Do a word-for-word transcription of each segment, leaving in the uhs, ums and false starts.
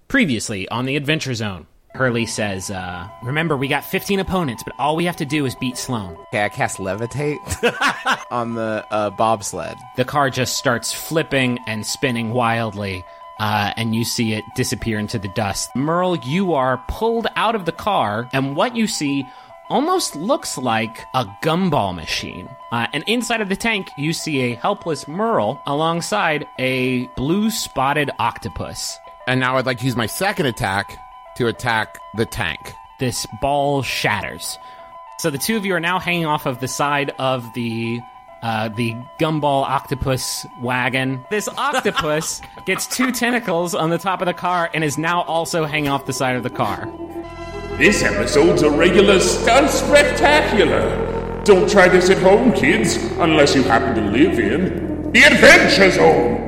Previously on the Adventure Zone, Hurley says, uh, remember, we got fifteen opponents, but all we have to do is beat Sloan. Okay, I cast Levitate on the uh, bobsled. The car just starts flipping and spinning wildly, uh, and you see it disappear into the dust. Merle, you are pulled out of the car, and what you see almost looks like a gumball machine. Uh, and inside of the tank, you see a helpless Merle alongside a blue-spotted octopus. And now I'd like to use my second attack to attack the tank. This ball shatters. So the two of you are now hanging off of the side of the uh, the gumball octopus wagon. This octopus gets two tentacles on the top of the car and is now also hanging off the side of the car. This episode's a regular stunt spectacular. Don't try this at home, kids, unless you happen to live in the Adventure Zone.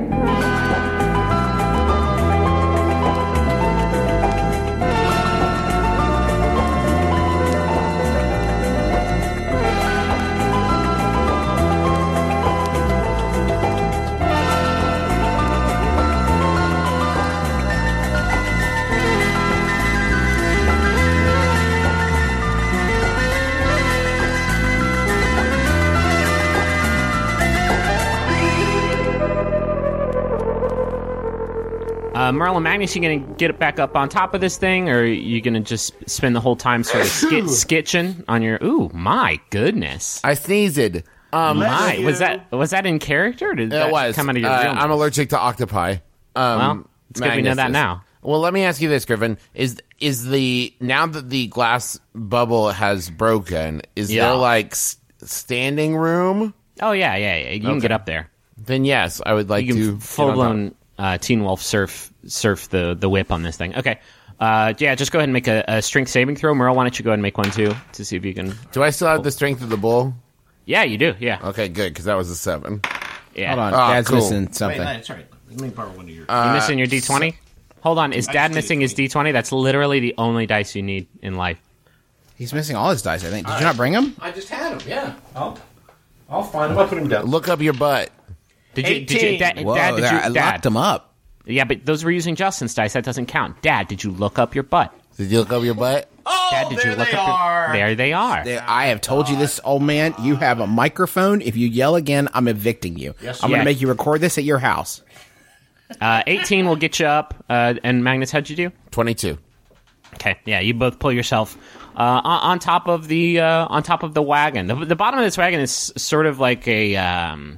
Uh, Merle and Magnus, you going to get it back up on top of this thing, or are you going to just spend the whole time sort of skit- skitching on your... Ooh, my goodness. I sneezed. Um, my, was that was that in character, or did that it was. come out of your uh, real I'm nose? allergic to octopi. Um, Well, it's good we know Magnus that is. now. Well, let me ask you this, Griffin. Is is the... Now that the glass bubble has broken, is Yeah. there, like, s- standing room? Oh, yeah, yeah, yeah. You can Okay. get up there. Then yes, I would like You to... can full-blown uh, Teen Wolf surf surf the, the whip on this thing. Okay. Uh, yeah, just go ahead and make a, a strength saving throw. Merle, why don't you go ahead and make one, too, to see if you can... Do I still have the strength of the bull? Yeah, you do, yeah. Okay, good, because that was a seven. yeah. Hold on, Ah, Dad's cool. missing something. Wait, that's right. Let me borrow one of yours. You missing your D twenty? Hold on, is I Dad just missing did his D twenty? That's literally the only dice you need in life. He's missing all his dice, I think. Did you not bring him? I just had him, yeah. I'll, I'll find him. I'll put him down. Look up your butt. Did you, did you, eighteen. Dad, Whoa, Dad, did there, you, I Dad, locked him up. Yeah, but those were using Justin's dice. That doesn't count. Dad, did you look up your butt? Did you look up your butt? Oh, Dad, did there you look they up are. Your, there they are. There- I have told you this, old man. You have a microphone. If you yell again, I'm evicting you. Yes, I'm yeah. going to make you record this at your house. Uh, eighteen will get you up. Uh, and Magnus, how'd you do? twenty-two. Okay, yeah, you both pull yourself uh, on, on top of the uh, on top of the wagon. The, the bottom of this wagon is sort of like a um,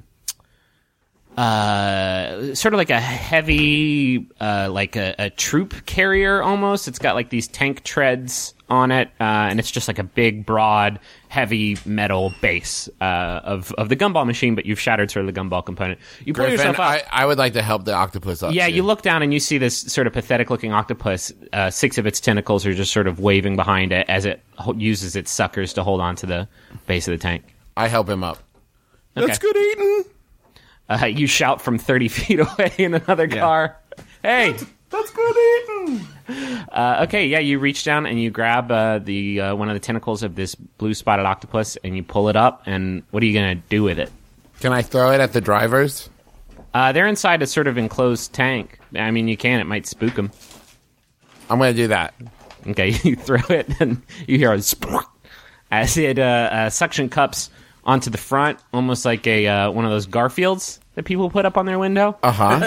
uh, sort of like a heavy, uh, like a, a troop carrier almost. It's got like these tank treads on it, uh, and it's just like a big, broad, heavy metal base uh, of of the gumball machine. But you've shattered sort of the gumball component. You pull Griffin, yourself up. I, I would like to help the octopus up. Yeah, too. you look down and you see this sort of pathetic-looking octopus. Uh, six of its tentacles are just sort of waving behind it as it ho- uses its suckers to hold on to the base of the tank. I help him up. Okay. That's good eating. Uh, you shout from thirty feet away in another car. Hey! That's good eating. Uh, okay, yeah, you reach down and you grab uh, the uh, one of the tentacles of this blue-spotted octopus and you pull it up, and what are you going to do with it? Can I throw it at the drivers? Uh, they're inside a sort of enclosed tank. I mean, you can. It might spook them. I'm going to do that. Okay, you throw it, and you hear a splook as it uh, uh, suction cups onto the front, almost like a uh, one of those Garfields that people put up on their window. Uh-huh.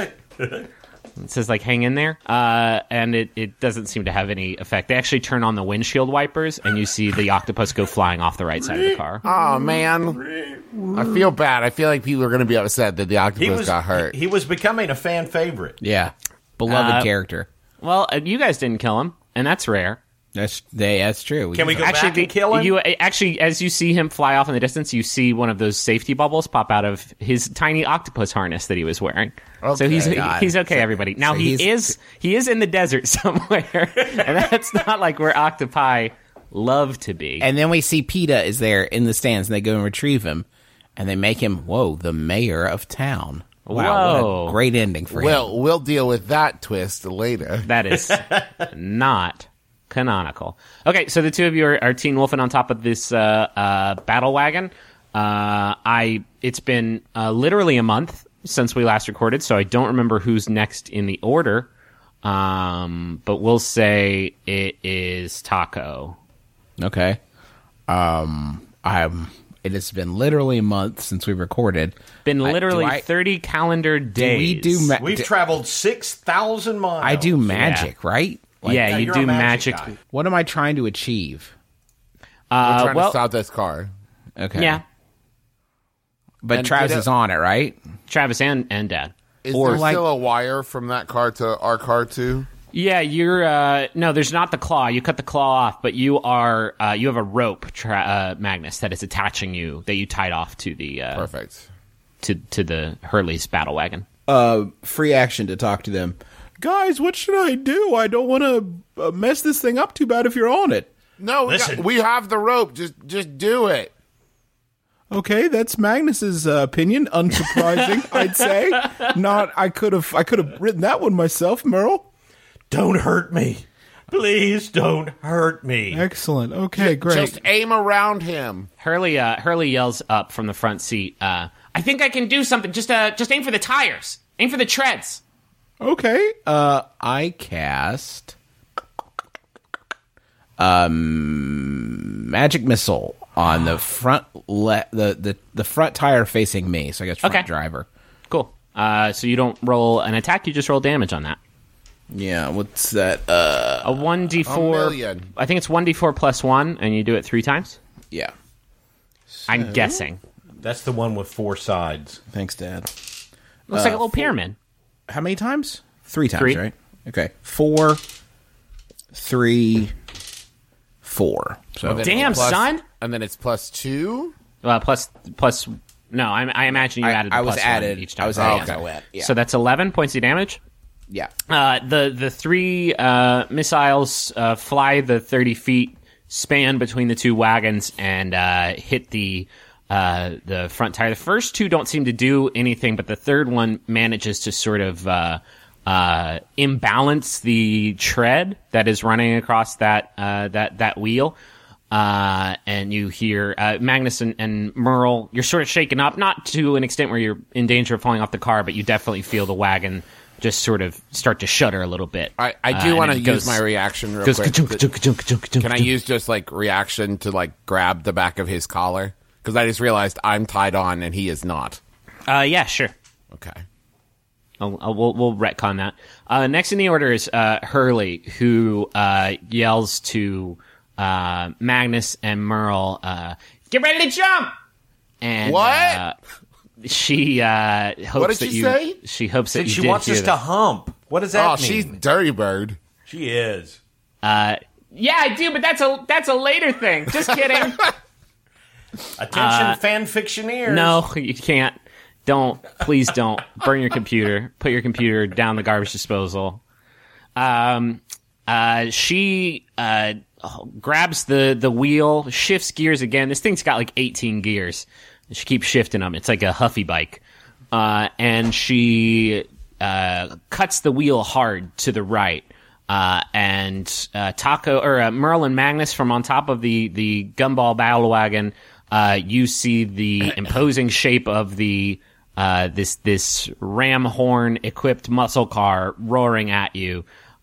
It says, like, hang in there. Uh, and it, it doesn't seem to have any effect. They actually turn on the windshield wipers, and you see the octopus go flying off the right side of the car. Oh, man. I feel bad. I feel like people are going to be upset that the octopus He was, got hurt. he, he was becoming a fan favorite. Yeah. Beloved Uh, character. Well, uh, you guys didn't kill him, and that's rare. That's they, that's true. Can we go Actually, back and kill him? You actually, as you see him fly off in the distance, you see one of those safety bubbles pop out of his tiny octopus harness that he was wearing. so he's God. he's okay, everybody. Now so he he's- is he is in the desert somewhere, and that's not like where octopi love to be. And then we see PETA is there in the stands, and they go and retrieve him, and they make him, whoa, the mayor of town. Wow, Whoa. what a great ending for him. Well, we'll deal with that twist later. That is not canonical. Okay, so the two of you are, are Teen Wolfing on top of this uh, uh, battle wagon. Uh, I it's been uh, literally a month since we last recorded, so I don't remember who's next in the order. Um, but we'll say it is Taco. Okay. Um, I'm. It has been literally a month since we recorded. Been I- literally do I- thirty calendar days. we do ma- We've d- traveled six thousand miles. I do magic, right? Like, yeah, Yeah, you you're do a magic. magic guy. What am I trying to achieve? We're Uh, trying well, to stop this car. Okay. yeah, But And Travis did it- is on it, right? Travis and and Dad. Is Or there like- still a wire from that car to our car too? Yeah, you're. Uh, no, there's not the claw. You cut the claw off, but you are. Uh, you have a rope, tra- uh, Magnus, that is attaching you that you tied off to the uh, Perfect. to to the Hurley's battle wagon. Uh, free action to talk to them. Guys, what should I do? I don't want to uh, mess this thing up too bad if you're on it. No, we, Listen. got, we have the rope. Just just do it. Okay, that's Magnus's uh, opinion. Unsurprising, I'd say. Not. I could have. I could have written that one myself, Merle. Don't hurt me. Please don't hurt me. Excellent. Okay, great. Just aim around him. Hurley, uh, Hurley yells up from the front seat. Uh, I think I can do something. Just, uh, just aim for the tires. Aim for the treads. Okay. Uh, I cast um magic missile on the front le- the, the the front tire facing me. So I guess front Okay. driver. Cool. Uh, so you don't roll an attack. You just roll damage on that. Yeah. What's that? Uh. A one d A four. million. I think it's one d four plus one, and you do it three times. Yeah. I'm guessing. That's the one with four sides. Thanks, Dad. Looks like a little pyramid. How many times? Three times, Three. right? Okay. Four, three, four. So And then Damn, it's plus- son. And then it's plus two. Uh, plus plus. No, I, I imagine you I, added. The I was plus one added. each time. I was Oh, added. okay. as I went. Yeah. So that's eleven points of damage. yeah. Uh, the the three uh, missiles uh, fly the thirty feet span between the two wagons and uh, hit the uh, the front tire. The first two don't seem to do anything, but the third one manages to sort of uh, uh, imbalance the tread that is running across that uh, that that wheel. Uh, and you hear uh, Magnus and, and Merle. You're sort of shaken up, not to an extent where you're in danger of falling off the car, but you definitely feel the wagon just sort of start to shudder a little bit. I, I Uh, do and want to it use goes- my reaction real goes quick. ka-chunk, ka-chunk, ka-chunk, ka-chunk, ka-chunk, Can I use just like reaction to like grab the back of his collar? Because I just realized I'm tied on and he is not. Uh, yeah, sure. Okay. I'll, I'll, we'll, we'll retcon that. Uh, next in the order is uh, Hurley, who uh, yells to uh, Magnus and Merle, uh, "Get ready to jump!" And What? Uh, she uh, hopes What did that she you. say? She hopes that She, you she did wants hear us that. to hump. What does that Oh, mean? she's dirty bird. She is. Uh, yeah, I do, but that's a that's a later thing. Just kidding. Attention, fan fictioneers. No, you can't. Don't. Please don't. Burn your computer. Put your computer down the garbage disposal. Um, uh, she uh, grabs the, the wheel, shifts gears again. This thing's got like eighteen gears. She keeps shifting them. It's like a Huffy bike. Uh, and she uh, cuts the wheel hard to the right. Uh, and uh, Taco or uh, Merle and Magnus from on top of the, the gumball battle wagon, uh, you see the imposing shape of the uh, this this ram horn equipped muscle car roaring at you,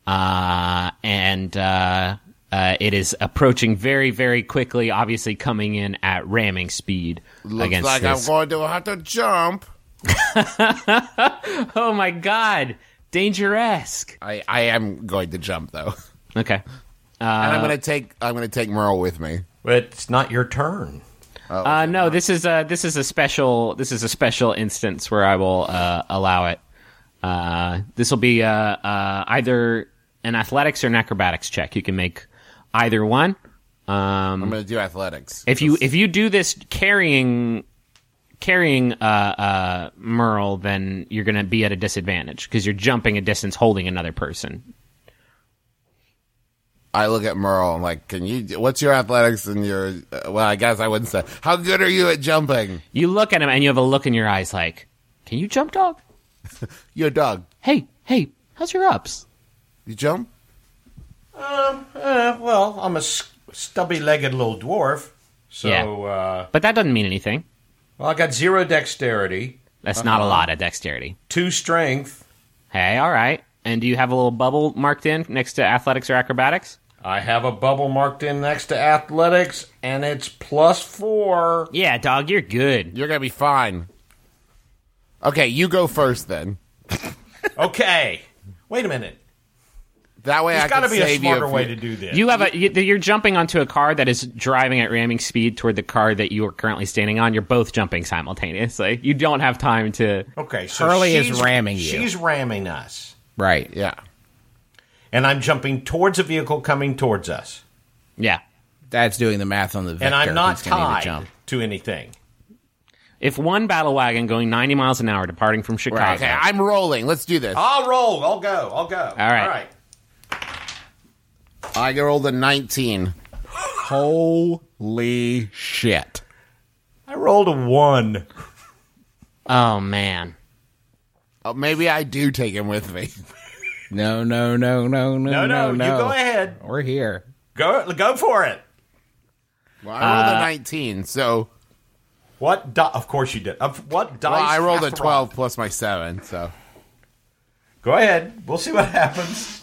uh, and uh, uh, it is approaching very very quickly. Obviously, coming in at ramming speed Looks against like this. I'm going to have to jump. Oh my god, Danger-esque. I, I am going to jump though, Okay. and I'm going to take I'm going to take Merle with me. But it's not your turn. Uh, no, this is a this is a special this is a special instance where I will uh, allow it. Uh, this will be uh, uh, either an athletics or an acrobatics check. You can make either one. Um, I'm going to do athletics. if you if you do this carrying carrying uh, uh, Merle, then you're going to be at a disadvantage because you're jumping a distance holding another person. I look at Merle. I'm like, can you? What's your athletics and your? Uh, well, I guess I wouldn't say. How good are you at jumping? You look at him and you have a look in your eyes like, "Can you jump, dog? You're a dog. Hey, hey, how's your ups?" You jump? Um, uh, well, I'm a s- stubby-legged little dwarf. So, Yeah. uh, But that doesn't mean anything. well, I got zero dexterity, That's not a lot of dexterity. two strength, Hey, all right. And do you have a little bubble marked in next to athletics or acrobatics? I have a bubble marked in next to athletics, and it's plus four. Yeah, dog, you're good. You're going to be fine. Okay, you go first then. Okay. Wait a minute. That way There's I got to can be a save smarter you. way to do this. You have a you, you're jumping onto a car that is driving at ramming speed toward the car that you are currently standing on. You're both jumping simultaneously. You don't have time to. Okay, so Hurley is she's- ramming you. She's ramming us. Right. Yeah. And I'm jumping towards a vehicle coming towards us. Yeah. Dad's doing the math on the vector. And I'm not He's gonna need to tied jump. to anything. If one battle wagon going ninety miles an hour departing from Chicago. Okay, I'm rolling. Let's do this. I'll roll. I'll go. I'll go. All right. All right. I rolled a nineteen. Holy shit. I rolled a one. Oh man. Oh, maybe I do take him with me. No, no, no, no, no, No, no, no. you go ahead. We're here. Go, go for it. Well, I rolled Uh, a nineteen, so... What? Di- of course you did. Of what dice? Well, I rolled a have to twelve roll? plus my seven, so... Go ahead. We'll see what happens.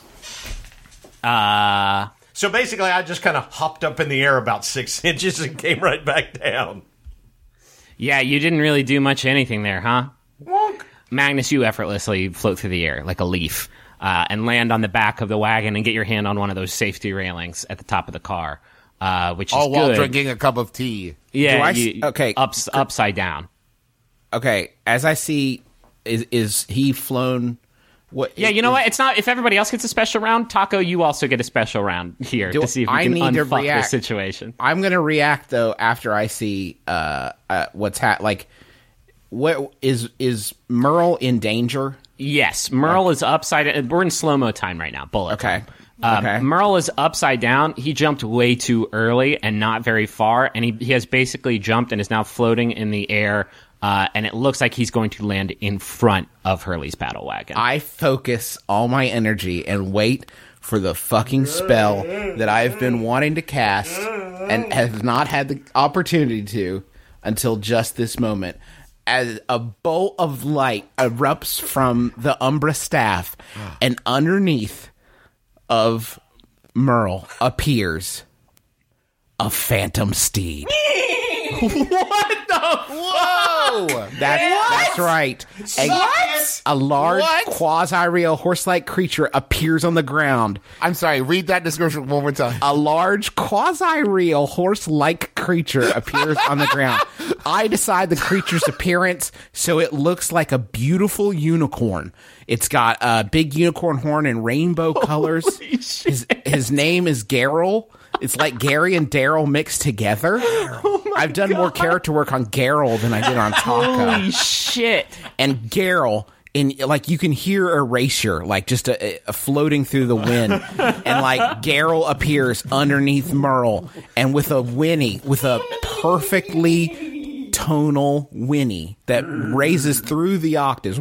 Uh So basically, I just kind of hopped up in the air about six inches and came right back down. yeah, you didn't really do much anything there, huh? Wonk. Magnus, you effortlessly float through the air like a leaf uh, and land on the back of the wagon and get your hand on one of those safety railings at the top of the car, uh, which is All while good. drinking a cup of tea. Yeah, Do I s- you- okay. ups, upside down. Okay, as I see, is is he flown? What? Yeah, you know what? It's not. If everybody else gets a special round, Taco, you also get a special round here Do to see if we I can need to unfuck react? this situation. I'm gonna react though after I see uh, uh what's ha- like. What is is Merle in danger? Yes, Merle is upside. We're in slow mo time right now. Bullet. Okay. Um, Okay. Merle is upside down. He jumped way too early and not very far, and he, he has basically jumped and is now floating in the air. Uh, and it looks like he's going to land in front of Hurley's battle wagon. I focus all my energy and wait for the fucking spell that I've been wanting to cast and have not had the opportunity to until just this moment. As a bolt of light erupts from the Umbra staff, and underneath of Merle appears a phantom steed. Whoa! That, that's right. A, a large What? quasi-real horse-like creature appears on the ground. I'm sorry, read that description one more time. A large quasi-real horse-like creature appears on the ground. I decide the creature's appearance so it looks like a beautiful unicorn. It's got a big unicorn horn in rainbow colors. His, his name is Garrel. It's like Gary and Daryl mixed together. I've done more character work on Garrel than I did on Taco. Holy shit! And Garrel, in like you can hear Erasure, like just a, a floating through the wind, and like Garrel appears underneath Merle, and with a whinny, with a perfectly tonal whinny that raises through the octaves.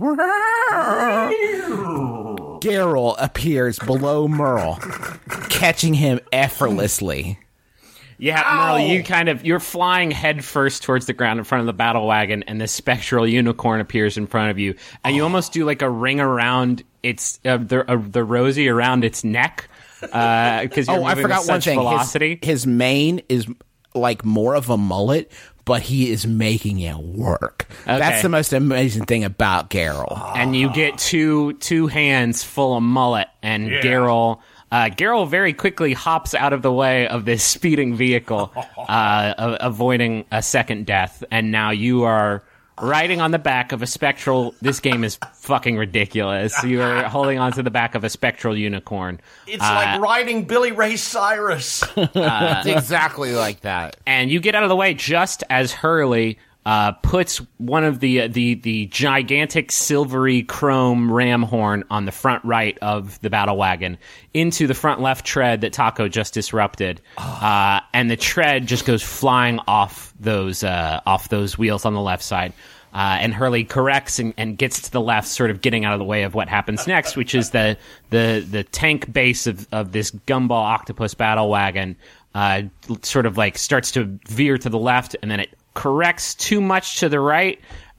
Garrel appears below Merle, catching him effortlessly. Yeah, Merle, you kind of you're flying head first towards the ground in front of the battle wagon, and this spectral unicorn appears in front of you, and you almost do like a ring around its uh, the uh, the rosy around its neck because you're Oh, I moving forgot with one such thing. velocity. His, his mane is like more of a mullet, but he is making it work. That's the most amazing thing about Garrel. And you get two two hands full of mullet, and Yeah. Garrel. Uh, Garrel very quickly hops out of the way of this speeding vehicle, uh, a- avoiding a second death. And now you are riding on the back of a spectral. This game is fucking ridiculous. You are holding onto the back of a spectral unicorn. It's Uh, like riding Billy Ray Cyrus. It's exactly like that. and you get out of the way just as Hurley uh, puts one of the the the gigantic silvery chrome ram horn on the front right of the battle wagon into the front left tread that Taco just disrupted, uh, and the tread just goes flying off those uh, off those wheels on the left side. Uh, and Hurley corrects and, and gets to the left, sort of getting out of the way of what happens next, which is the the the tank base of, of this gumball octopus battle wagon uh, sort of like starts to veer to the left, and then it corrects too much to the right,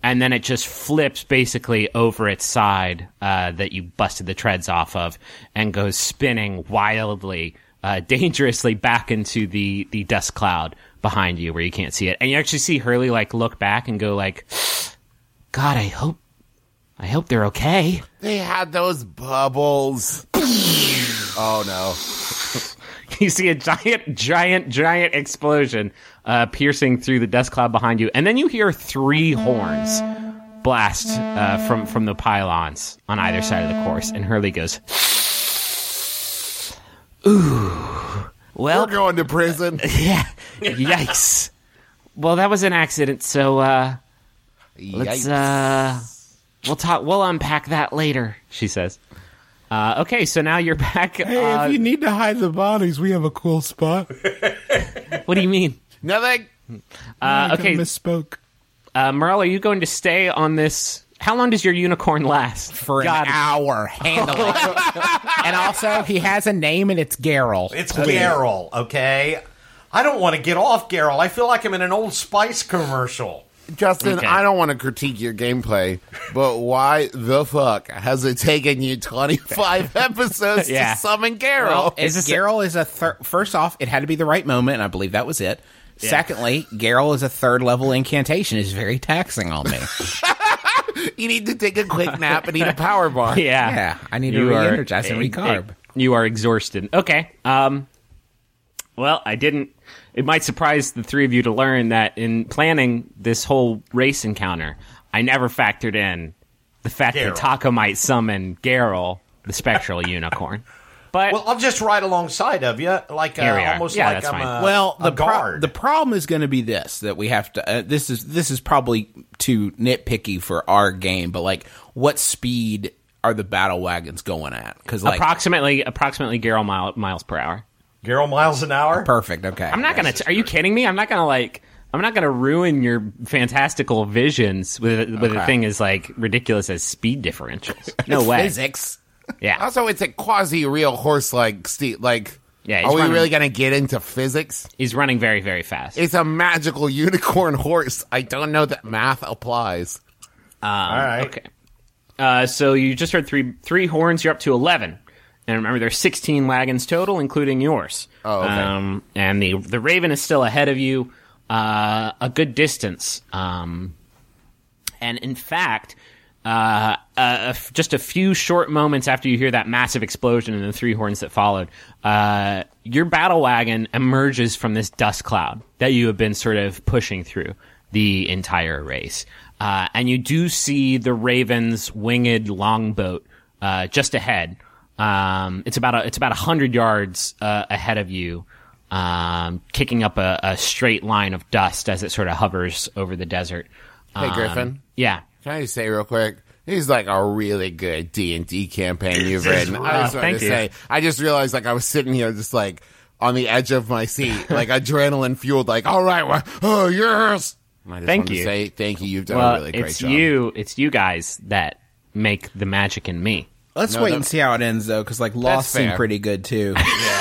and then it just flips basically over its side uh, that you busted the treads off of, and goes spinning wildly, uh, dangerously back into the, the dust cloud behind you where you can't see it. And you actually see Hurley like look back and go like, God, I hope, I hope they're okay. They had those bubbles. Oh no. You see a giant, giant, giant explosion uh, piercing through the dust cloud behind you, and then you hear three horns blast uh, from from the pylons on either side of the course. And Hurley goes, "Ooh, well, We're going to prison." yeah, yikes. Well, that was an accident, so uh, let's Yikes. uh, we'll talk. We'll unpack that later," she says. Uh, okay, so now you're back. Hey, uh, if you need to hide the bodies, we have a cool spot. what do you mean? Nothing. Uh, I okay, misspoke. Uh, Merle, are you going to stay on this? How long does your unicorn last? For God. an hour. Handle it. And also, he has a name, and it's Geralt. It's Garrel, okay? I don't want to get off Garrel. I feel like I'm in an Old Spice commercial. Justin, Okay. I don't want to critique your gameplay, but why the fuck has it taken you twenty-five episodes Yeah. to summon Geralt? Well, Is is this a- Geralt is a third. First off, it had to be the right moment, and I believe that was it. Secondly, Geralt is a third level incantation. Is very taxing on me. You need to take a quick nap and eat a power bar. Yeah. Yeah, I need to You are- re-energize and recarb. You are exhausted. Okay. Um, well, I didn't. It might surprise the three of you to learn that in planning this whole race encounter, I never factored in the fact that Geralt. Taco might summon Geralt, the spectral unicorn. But Well, I'll just ride alongside of you, like uh, Here we are. almost Yeah, like that's I'm fine. a, Well, a the pro- guard. the problem is going to be this that we have to. Uh, this is this is probably too nitpicky for our game, but like, what speed are the battle wagons going at? Because like, approximately, approximately Geralt mile, miles per hour. Garrel miles an hour. perfect. Okay, I'm not gonna. T- are you kidding me? I'm not gonna like. I'm not gonna ruin your fantastical visions with with a Okay. thing as like ridiculous as speed differentials. No way. physics. Yeah. Also, it's a quasi-real horse-like ste- like. Yeah, he's are we running- really going to get into physics? He's running very very fast. It's a magical unicorn horse. I don't know that math applies. All right. Okay. Uh, so you just heard three three horns. You're up to eleven, and remember there's sixteen wagons total, including yours. Oh, okay. Um, and the the Raven is still ahead of you, uh, a good distance. Um, and in fact, uh, uh, just a few short moments after you hear that massive explosion and the three horns that followed, uh, your battle wagon emerges from this dust cloud that you have been sort of pushing through the entire race. Uh, and you do see the Raven's winged longboat uh, just ahead. Um, it's about a, it's about a hundred yards uh, ahead of you, um, kicking up a, a straight line of dust as it sort of hovers over the desert. Hey, Um, Griffin. Yeah. Can I just say real quick? This is like a really good D and D campaign you've written. I just Uh, wanted thank to you. say, I just realized like I was sitting here just like on the edge of my seat, like adrenaline fueled, like, all right, well, oh, yes. And I just Thank wanted you. to say thank you. You've done Well, a really great it's job. you, it's you guys that make the magic in me. Let's No, wait that- and see how it ends, though, because like Lost fair. seemed pretty good too.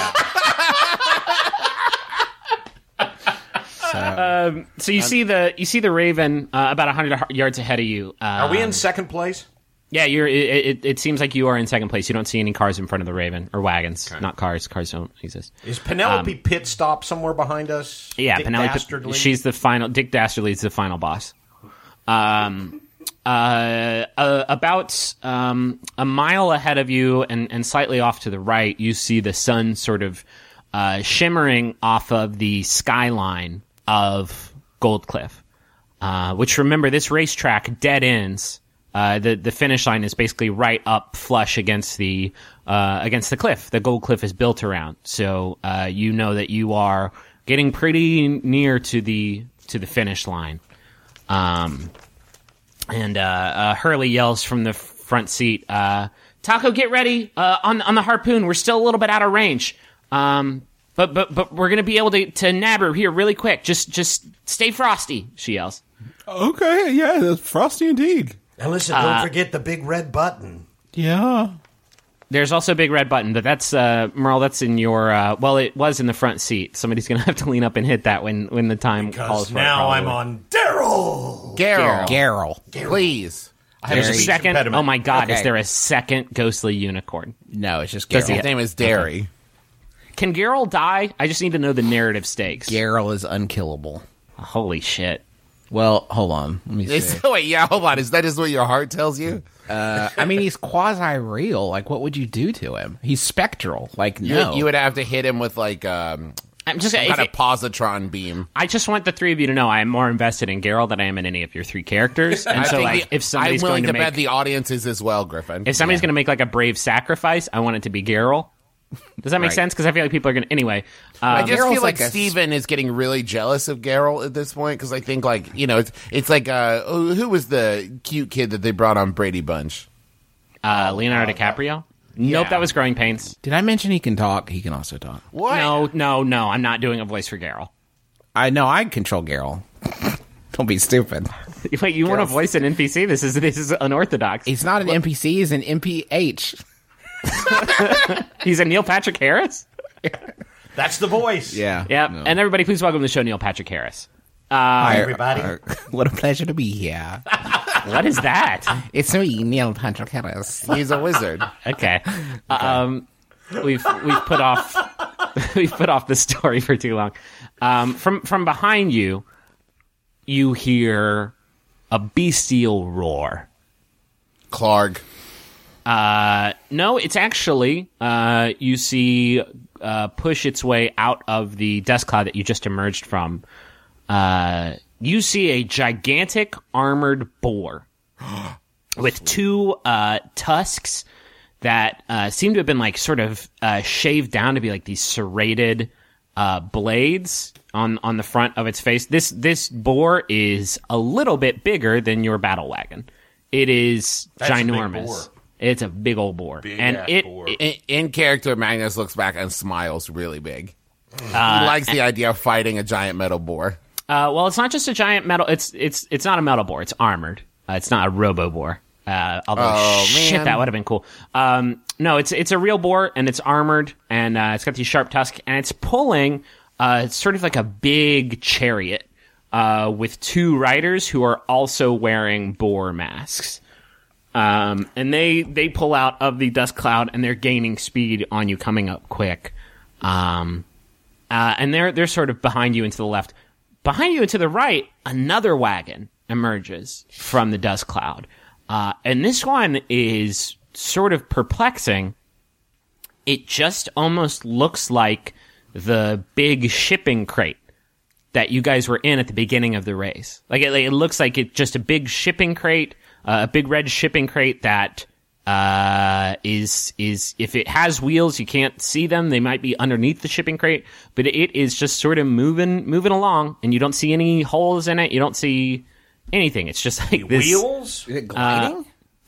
So you see the you see the Raven uh, about a hundred yards ahead of you. Uh, Are we in second place? Yeah, you're. It, it, it seems like you are in second place. You don't see any cars in front of the Raven or wagons. Not cars. Cars don't exist. Is Penelope pit stop somewhere behind us? Um, Yeah, Dick Penelope. Dastardly? She's the final. Dick Dastardly's the final boss. Um, uh, uh, about um, a mile ahead of you, and, and slightly off to the right, you see the sun sort of uh, shimmering off of the skyline of Goldcliff. Uh, which remember, this racetrack dead ends. Uh, the the finish line is basically right up flush against the uh, against the cliff. The gold cliff is built around, so uh, you know that you are getting pretty near to the to the finish line. Um, and uh, uh, Hurley yells from the front seat, uh, "Taco, get ready uh, on on the harpoon. We're still a little bit out of range, um, but but but we're gonna be able to to nab her here really quick. Just just stay frosty," she yells. Okay, yeah, that's frosty indeed. And listen, don't forget the big red button. Yeah. There's also a big red button, but that's uh, Merle. That's in your. Uh, well, it was in the front seat. Somebody's gonna have to lean up and hit that when when the time calls Because for now it. I'm on Daryl. Geralt. Geralt. Please. I have a There's a speech second. impediment. Oh my God! Okay. Is there a second ghostly unicorn? No, it's just Because Geralt. his name is Derry. Can Geralt die? I just need to know the narrative stakes. Geralt is unkillable. Holy shit! Well, hold on. Let me see. It's, wait, yeah, hold on. Is that just what your heart tells you? Uh, I mean, he's quasi-real. Like, what would you do to him? He's spectral. Like, You, no. you would have to hit him with like um, I'm just. some if kind of it- positron beam. I just want the three of you to know I am more invested in Geralt than I am in any of your three characters. And I so, think like, the- if somebody's I'm willing going to to make bet the audience is as well, Griffin. if somebody's going to make like a brave sacrifice, I want it to be Geralt. Does that make Right. sense? Because I feel like people are going to anyway. I Um, just Geralt's feel like, like a- Steven is getting really jealous of Geralt at this point because I think like you know it's it's like uh who who was the cute kid that they brought on Brady Bunch? uh, Leonardo DiCaprio. Nope, that was Growing Pains. Did I mention he can talk? He can also talk. What? No, no, no. I'm not doing a voice for Geralt. I know I control Geralt. Don't be stupid. Wait, you want to voice an N P C? This is this is unorthodox. He's not an N P C. He's an M P H. He's a Neil Patrick Harris. That's the voice. Yeah. Yeah, No. and everybody, please welcome to the show, Neil Patrick Harris. Hi, everybody. uh, what a pleasure to be here. What is that? It's me, Neil Patrick Harris. He's a wizard. Okay, um, we've we've put off we've put off the story for too long. Um, from from behind you, you hear a bestial roar. Clark. Uh, no, it's actually uh, you see uh, push its way out of the dust cloud that you just emerged from. Uh, you see a gigantic armored boar with two uh, tusks that uh, seem to have been like sort of uh, shaved down to be like these serrated uh, blades on on the front of its face. This this boar is a little bit bigger than your battle wagon. It is That's a big ginormous. boar. It's a big old boar, Big and ass it, boar. it- In, in character, Magnus looks back and smiles really big. Uh, he likes the idea of fighting a giant metal boar. Uh, well, it's not just a giant metal. It's it's it's not a metal boar. It's armored. Uh, it's not a robo boar. Uh, although Oh, shit, man. that would have been cool. Um, no, it's it's a real boar, and it's armored, and uh, it's got these sharp tusks, and it's pulling. Uh, it's sort of like a big chariot uh, with two riders who are also wearing boar masks. Um, and they they pull out of the dust cloud, and they're gaining speed on you, coming up quick. Um, uh, and they're they're sort of behind you and to the left. Behind you and to the right, another wagon emerges from the dust cloud. Uh, and this one is sort of perplexing. It just almost looks like the big shipping crate that you guys were in at the beginning of the race. Like it, it looks like it's just a big shipping crate, uh, a big red shipping crate that uh, is is if it has wheels, you can't see them. They might be underneath the shipping crate, but it is just sort of moving moving along, and you don't see any holes in it. You don't see anything. It's just like this. Wheels? Is it gliding?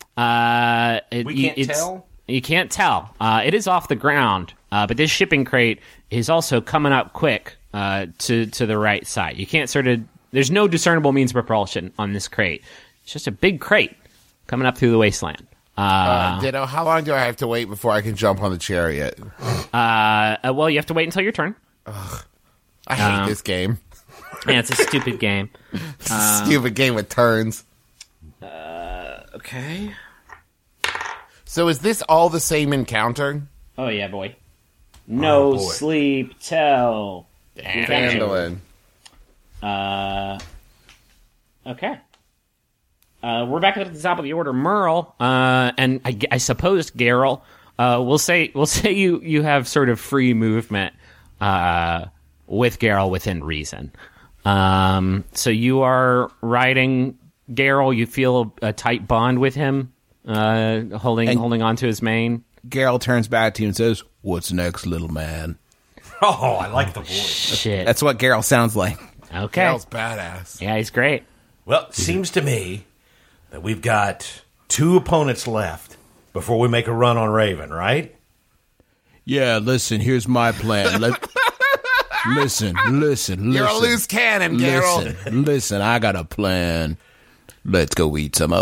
Uh, it, We you- can't it's- tell? You can't tell. Uh, it is off the ground, uh, but this shipping crate is also coming up quick uh, to to the right side. You can't sort of. There's no discernible means of propulsion on this crate. It's just a big crate coming up through the wasteland. Uh, Uh, Ditto, how long do I have to wait before I can jump on the chariot? uh, uh, well, you have to wait until your turn. I hate this game. Yeah, it's a stupid game. It's a stupid game with turns. Okay. So is this all the same encounter? Oh yeah, boy. No Oh, boy. sleep till. Handling. Uh, okay. Uh, we're back at the top of the order, Merle, uh, and I, I suppose Geralt. Uh, we'll say we'll say you you have sort of free movement uh, with Geralt within reason. Um, so you are riding Geralt. You feel a, a tight bond with him, uh, holding And- holding on to his mane. Geralt turns back to you and says, "What's next, little man?" Oh, I like the voice. Shit. That's what Geralt sounds like. Okay. Geralt's badass. Yeah, he's great. Well, it seems to me that we've got two opponents left before we make a run on Raven, right? Yeah, listen, here's my plan. Let, listen, listen, listen. You're a loose cannon, Geralt. Listen, listen, I got a plan. Let's go eat some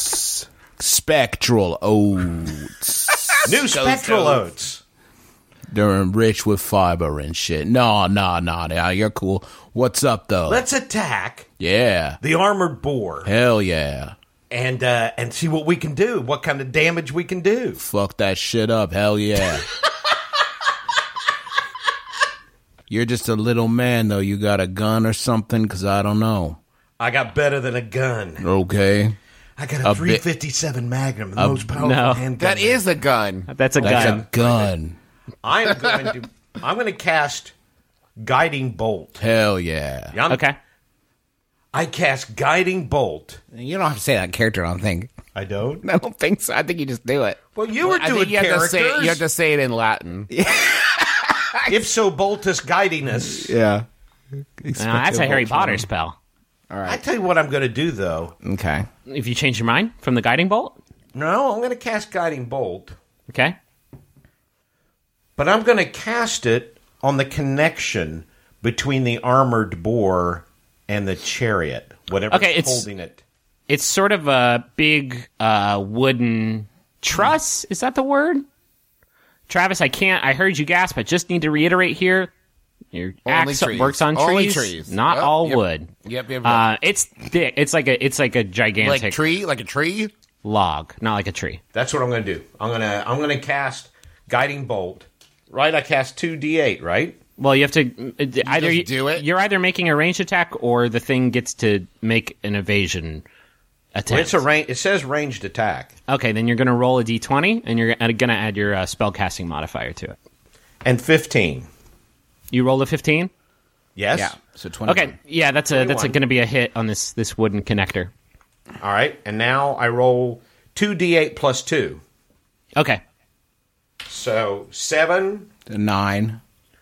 oats. Spectral oats. New Spectral Oats. They're enriched with fiber and shit. No, no, no, no, you're cool. What's up, though? Let's attack yeah. the armored boar Hell yeah. and uh, and see what we can do, what kind of damage we can do. Fuck that shit up. Hell yeah. You're just a little man, though. You got a gun or something? Because I don't know. I got better than a gun. Okay. I got a, A three fifty-seven Magnum, the a- most powerful no. handgun. That is a gun. That's a That's gun. a gun. I am going to. I'm going to cast Guiding Bolt. Hell yeah. Yeah, I'm- Okay. I cast Guiding Bolt. You don't have to say that character, I don't think. I don't. I don't think so. I think you just do it. Well, you were I doing think you have, to characters. say it, you have to say it in Latin. Ipso Boltus Guidinus. Yeah. Uh, that's a Harry Potter spell. I tell you what I'm going to do, though. Okay. If you change your mind from the guiding bolt, No, I'm going to cast Guiding Bolt, okay. but I'm going to cast it on the connection between the armored boar and the chariot, whatever's Okay, it's- holding it. It's sort of a big uh, wooden truss. Is that the word? Travis, I can't. I heard you gasp. I just need to reiterate here. Your Only axe trees. works on Only trees, trees. not Yep, all yep. wood. Yep, yep, yep. Uh, it's thick. It's like a. It's like a gigantic Like tree? Like a tree? log, not like a tree. That's what I'm going to do. I'm going to I'm going to cast Guiding Bolt. Right, I cast two d eight, right? Well, you have to uh, either just do it? You're either making a ranged attack or the thing gets to make an evasion attempt. Well, it's a range. It says ranged attack. Okay, then you're going to roll a d twenty, and you're going to add your uh, spellcasting modifier to it. And fifteen. You rolled a fifteen. Yes? Yeah. So twenty. Okay, yeah, that's a that's twenty-one. going to be a hit on this this wooden connector. All right, and now I roll two d eight plus two. Okay, So seven, Nine,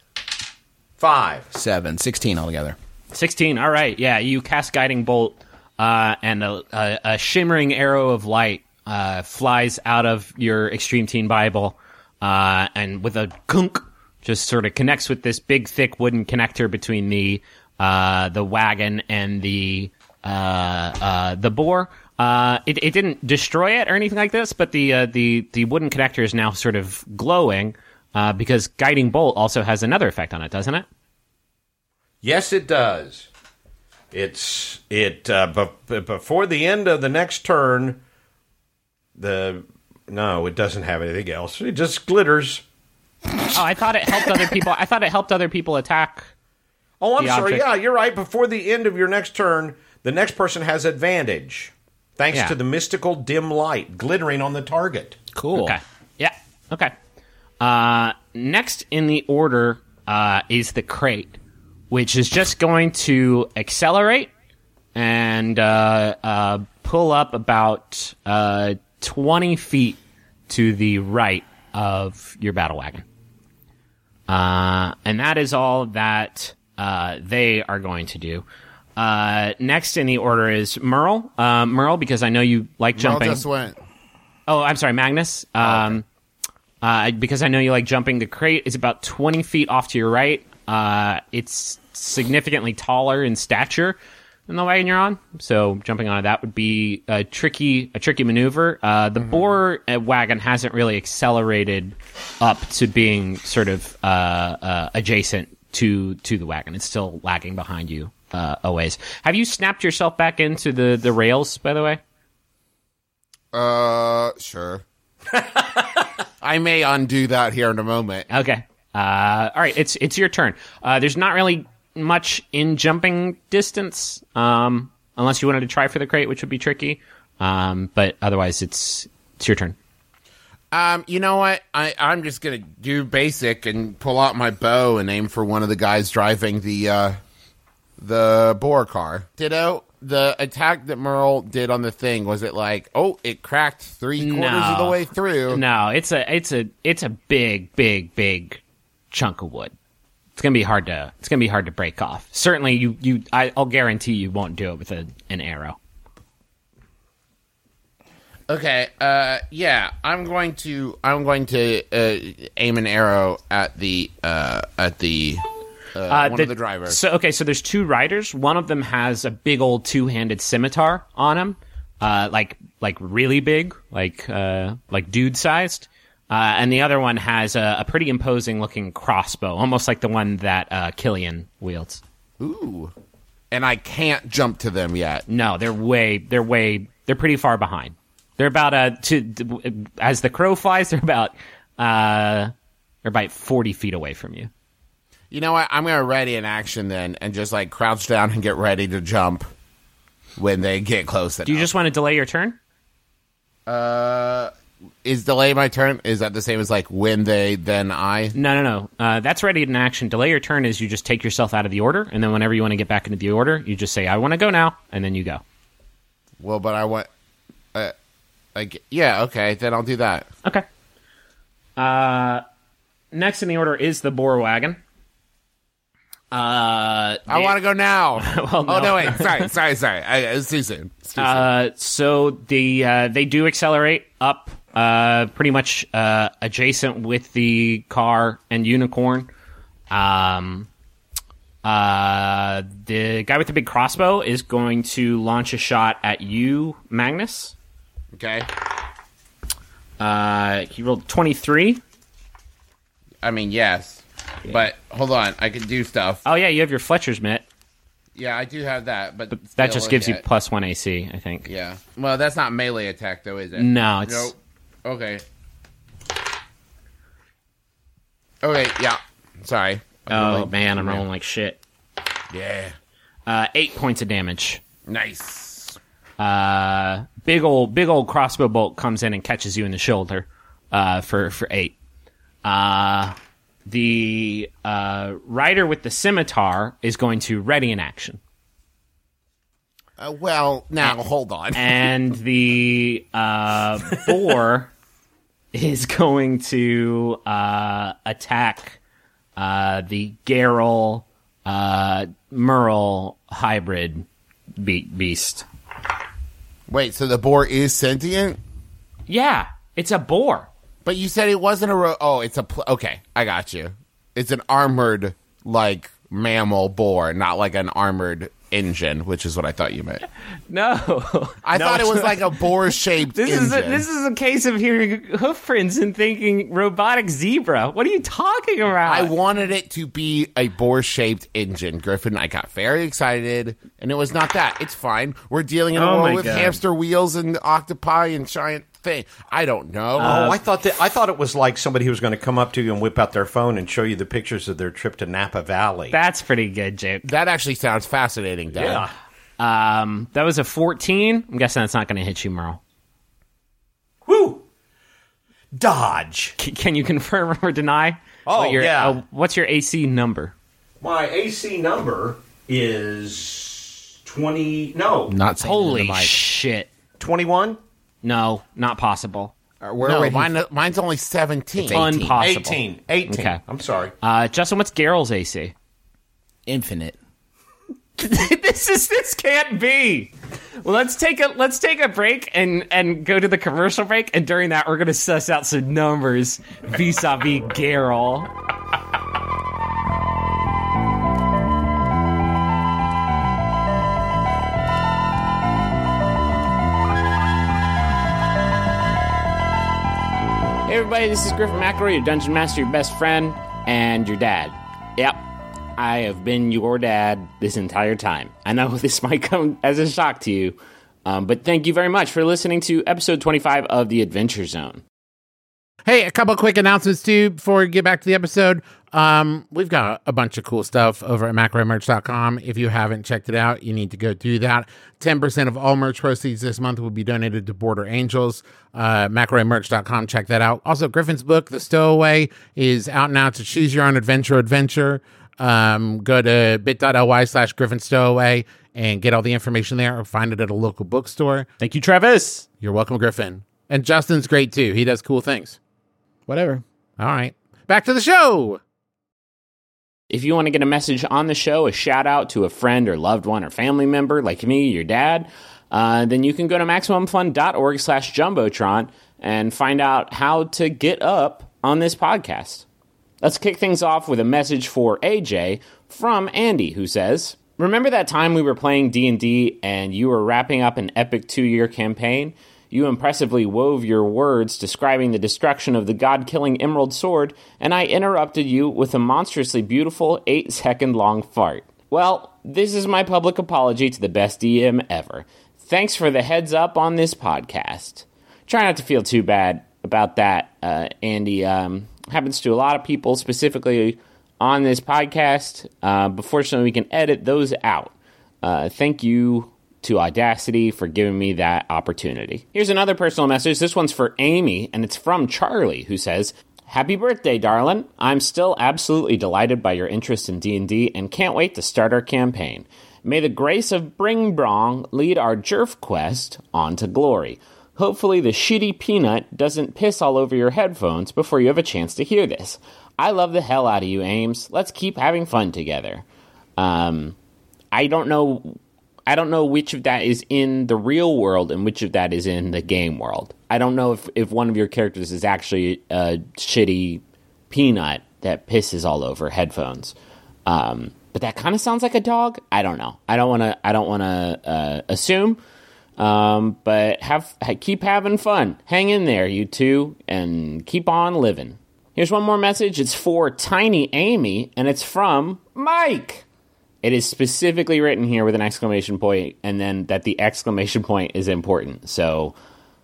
five. seven, sixteen altogether. sixteen. All right, yeah, you cast guiding bolt, uh, and a, a, a shimmering arrow of light uh, flies out of your Extreme Teen Bible, uh, and with a gunk, just sort of connects with this big, thick wooden connector between the uh, the wagon and the uh, uh, the boar. Uh, it, it didn't destroy it or anything like this, but the uh, the the wooden connector is now sort of glowing uh, because guiding bolt also has another effect on it, doesn't it? Yes, it does. It's it uh, b- b- before the end of the next turn. The no, it doesn't have anything else. It just glitters. Oh, I thought it helped other people. I thought it helped other people attack. Oh, I'm The sorry. object. Yeah, you're right. Before the end of your next turn, the next person has advantage, thanks Yeah. to the mystical dim light glittering on the target. Cool. Okay. Yeah. Okay. Uh, next in the order uh, is the crate, which is just going to accelerate and uh, uh, pull up about uh, twenty feet to the right of your battle wagon. Uh, and that is all that uh, they are going to do. Uh, next in the order is Merle. Uh, Merle, because I know you like Merle jumping. just went. Oh, I'm sorry, Magnus. Um, uh, because I know you like jumping, the crate is about twenty feet off to your right. Uh, it's significantly taller in stature than the wagon you're on, so jumping onto that would be a tricky, a tricky maneuver. Uh, the boar uh, wagon hasn't really accelerated up to being sort of uh, uh, adjacent to to the wagon. It's still lagging behind you uh, a ways. Have you snapped yourself back into the the rails, by the way? Uh, sure. I may undo that here in a moment. Okay. Uh, all right. It's it's your turn. Uh, there's not really much in jumping distance, um, unless you wanted to try for the crate, which would be tricky. Um, but otherwise, it's it's your turn. Um, you know what? I, I'm just gonna do basic and pull out my bow and aim for one of the guys driving the uh, the boar car. Ditto. The attack that Merle did on the thing, was it like, oh, it cracked three quarters of the No. way through? No, it's a it's a it's a big big big chunk of wood. It's gonna be hard to it's gonna be hard to break off. Certainly, you you I, I'll guarantee you won't do it with a, an arrow. Okay, uh, yeah, I'm going to I'm going to uh, aim an arrow at the uh, at the uh, Uh, one of the drivers. So okay, so there's two riders. One of them has a big old two-handed scimitar on him, uh, like like really big, like uh, like dude sized. Uh, and the other one has a, a pretty imposing-looking crossbow, almost like the one that uh, Killian wields. Ooh. And I can't jump to them yet. No, they're way, they're way, they're pretty far behind. They're about, uh, to, as the crow flies, they're about, uh, they're about forty feet away from you. You know what? I'm going to ready an action then and just, like, crouch down and get ready to jump when they get close enough. Do you just want to delay your turn? Uh, is delay my turn? Is that the same as, like, when they, then I? No, no, no. Uh, that's ready in action. Delay your turn is you just take yourself out of the order, and then whenever you want to get back into the order, you just say, I want to go now, and then you go. Well, but I want... Uh, like, yeah, okay, then I'll do that. Okay. Uh, next in the order is the boar wagon. Uh, I want to go now. well, no. Oh, no, wait. Sorry, sorry, sorry. I, it's too soon. It's too Uh, so the uh, they do accelerate up, uh, pretty much uh, adjacent with the car and unicorn. Um, uh, the guy with the big crossbow is going to launch a shot at you, Magnus. soon. Okay. Uh, he rolled twenty-three. I mean, yes. But, hold on. I can do stuff. Oh yeah, you have your Fletcher's mitt. Yeah, I do have that, but... That still just gives you yet. plus one A C, I think. Yeah. Well, that's not melee attack, though, is it? No, it's Nope. Okay. Okay, yeah. Sorry. I'm oh rolling. man, I'm rolling like shit. Yeah. Uh, eight points of damage. Nice. Uh, big old, big old crossbow bolt comes in and catches you in the shoulder. Uh, for for eight. Uh, the uh rider with the scimitar is going to ready in action, Uh, well, now, hold on. and the uh boar is going to uh attack uh the Geralt uh Merle hybrid be- beast. Wait, so the boar is sentient? Yeah, it's a boar. But you said it wasn't a... Ro- oh, it's a... Pl- okay, I got you. It's an armored, like, mammal boar, not like an armored engine, which is what I thought you meant. No, I No, thought it it's was not. like a boar-shaped this engine. is a, this is a case of hearing hoof prints and thinking robotic zebra. What are you talking about? I wanted it to be a boar-shaped engine, Griffin. I got very excited, and it was not that. It's fine. We're dealing in a Oh my world with God. hamster wheels and octopi and giant thing. I don't know. Oh, I thought that I thought it was like somebody who was going to come up to you and whip out their phone and show you the pictures of their trip to Napa Valley. That's pretty good, Jake. That actually sounds fascinating, Dan. yeah. Um, that was a fourteen. I'm guessing that's not going to hit you, Merle. Woo! Dodge. C- can you confirm or deny? Oh, what your, yeah. uh, what's your A C number? My A C number is twenty. No, Not saying it in Holy the mic. shit! twenty-one. No, not possible. Where No, would he- mine, mine's only seventeen. It's eighteen. Unpossible. eighteen. eighteen. Okay. I'm sorry. Uh, Justin, what's Geralt's A C? infinite. this is this can't be. Well, let's take a let's take a break and and go to the commercial break, and during that we're gonna suss out some numbers vis-a-vis Geralt. Hey everybody, this is Griffin McElroy, your Dungeon Master, your best friend, and your dad. Yep, I have been your dad this entire time. I know this might come as a shock to you, um, but thank you very much for listening to episode twenty-five of The Adventure Zone. Hey, a couple quick announcements too before we get back to the episode. Um, we've got a bunch of cool stuff over at macro merch dot com. If you haven't checked it out, you need to go do that. ten percent of all merch proceeds this month will be donated to Border Angels. Uh, macro merch dot com, check that out. Also, Griffin's book, The Stowaway, is out now to choose your own adventure adventure. Um, go to bit.ly slash Griffin Stowaway and get all the information there, or find it at a local bookstore. Thank you, Travis. You're welcome, Griffin. And Justin's great too. He does cool things. Whatever. All right. Back to the show. If you want to get a message on the show, a shout out to a friend or loved one or family member like me, your dad, uh, then you can go to MaximumFun.org slash Jumbotron and find out how to get up on this podcast. Let's kick things off with a message for A J from Andy, who says, remember that time we were playing D and D and you were wrapping up an epic two-year campaign? You impressively wove your words describing the destruction of the god-killing Emerald Sword, and I interrupted you with a monstrously beautiful eight-second-long fart. Well, this is my public apology to the best D M ever. Thanks for the heads up on this podcast. Try not to feel too bad about that, uh, Andy. Um, happens to a lot of people, specifically on this podcast. Uh, but fortunately, we can edit those out. Uh, thank you to Audacity for giving me that opportunity. Here's another personal message. This one's for Amy, and it's from Charlie, who says, Happy birthday, darling. I'm still absolutely delighted by your interest in D and D and can't wait to start our campaign. May the grace of Bring Brong lead our Jerf quest on to glory. Hopefully the shitty peanut doesn't piss all over your headphones before you have a chance to hear this. I love the hell out of you, Ames. Let's keep having fun together. Um, I don't know... I don't know which of that is in the real world and which of that is in the game world. I don't know if, if one of your characters is actually a shitty peanut that pisses all over headphones. Um, but that kind of sounds like a dog. I don't know. I don't want to. I don't want to uh, assume. Um, but have keep having fun. Hang in there, you two, and keep on living. Here's one more message. It's for Tiny Amy, and it's from Mike. It is specifically written here with an exclamation point, and then that the exclamation point is important. So,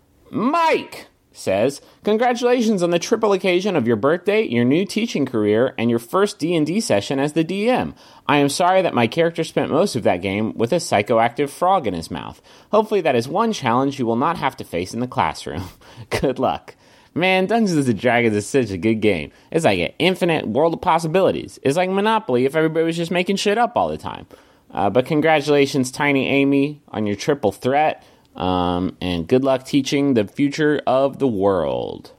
Mike says, congratulations on the triple occasion of your birthday, your new teaching career, and your first D and D session as the D M. I am sorry that my character spent most of that game with a psychoactive frog in his mouth. Hopefully that is one challenge you will not have to face in the classroom. Good luck. Man, Dungeons and Dragons is such a good game. It's like an infinite world of possibilities. It's like Monopoly if everybody was just making shit up all the time. Uh, but congratulations, Tiny Amy, on your triple threat. Um, and good luck teaching the future of the world.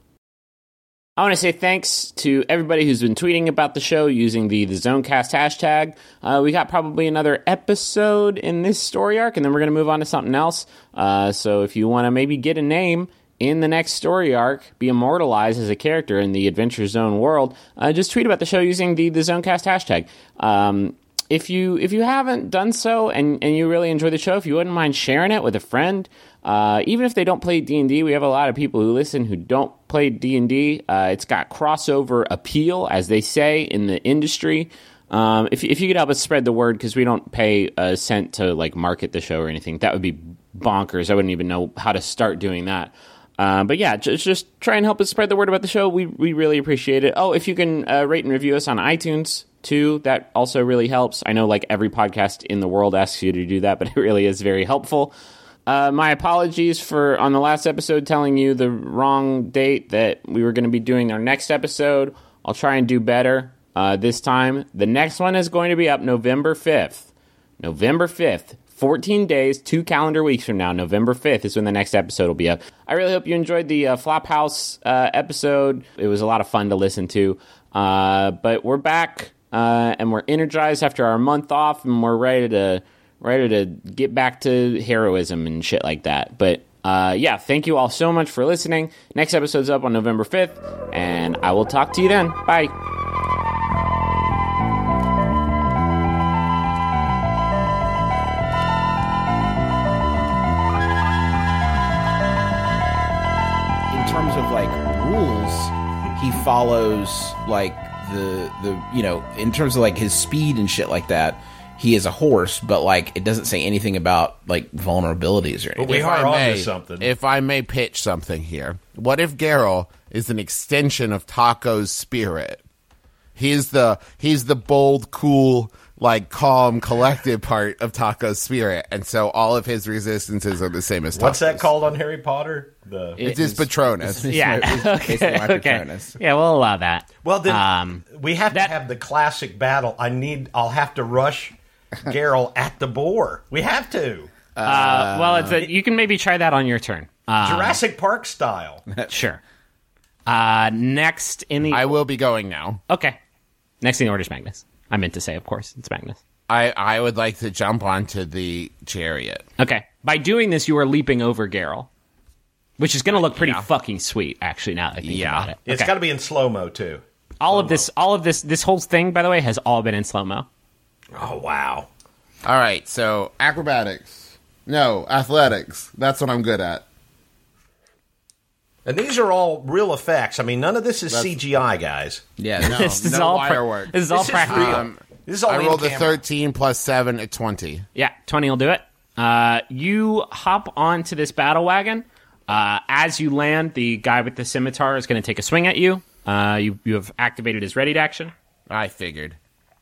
I want to say thanks to everybody who's been tweeting about the show using the, the Zonecast hashtag. Uh, we got probably another episode in this story arc, and then we're going to move on to something else. Uh, so if you want to maybe get a name in the next story arc, be immortalized as a character in the Adventure Zone world, uh, just tweet about the show using the, the Zonecast hashtag. Um, if you if you haven't done so and, and you really enjoy the show, if you wouldn't mind sharing it with a friend, uh, even if they don't play D and D, we have a lot of people who listen who don't play D and D. Uh, it's got crossover appeal, as they say in the industry. Um, if, if you could help us spread the word, because we don't pay a cent to like market the show or anything, that would be bonkers. I wouldn't even know how to start doing that. Um, but yeah, just, just try and help us spread the word about the show. We we really appreciate it. Oh, if you can uh, rate and review us on iTunes, too, that also really helps. I know like every podcast in the world asks you to do that, but it really is very helpful. Uh, my apologies for, on the last episode, telling you the wrong date that we were going to be doing our next episode. I'll try and do better uh, this time. The next one is going to be up November fifth. November fifth. fourteen days, two calendar weeks from now, November fifth is when the next episode will be up. I really hope you enjoyed the uh, Flophouse uh, episode. It was a lot of fun to listen to. Uh, but we're back, uh, and we're energized after our month off, and we're ready to ready to get back to heroism and shit like that. But uh, yeah, thank you all so much for listening. Next episode's up on November fifth, and I will talk to you then. Bye. Of like rules, he follows like the the you know, in terms of like his speed and shit like that, he is a horse, but like it doesn't say anything about like vulnerabilities or anything. But we If are I may, onto something. If I may pitch something here, what if Geralt is an extension of Taco's spirit? He's the he's the bold, cool, like calm, collected part of Taco's spirit, and so all of his resistances are the same as Taco's. What's that called on Harry Potter? The It's his Patronus. Yeah, It's basically my okay. Patronus. Yeah, we'll allow that. Well, then Um, we have that- to have the classic battle. I need. I'll have to rush Geralt at the boar. We have to Uh, well, it's a, you can maybe try that on your turn. Uh, Jurassic Park style. Sure. Uh, next in the I will be going now. okay. Next in the order is Magnus. I meant to say, of course, it's Magnus. I, I would like to jump onto the chariot. Okay. By doing this, you are leaping over Geralt, which is going to look pretty Yeah. fucking sweet, actually. Now that I think Yeah. about it. It's Okay. got to be in slow mo too. all of this, all of this, this whole thing, by the way, has all been in slow mo. Oh wow! All right, so acrobatics. No, athletics. That's what I'm good at. And these are all real effects. I mean, none of this is C G I, guys. Yeah, no, This is no all wire pra- work. This is all This is practical. real. Um, This is all I in rolled a camera. thirteen plus seven at twenty. Yeah, twenty will do it. Uh, you hop onto this battle wagon. Uh, as you land, the guy with the scimitar is going to take a swing at you. Uh, you you have activated his ready to action. I figured.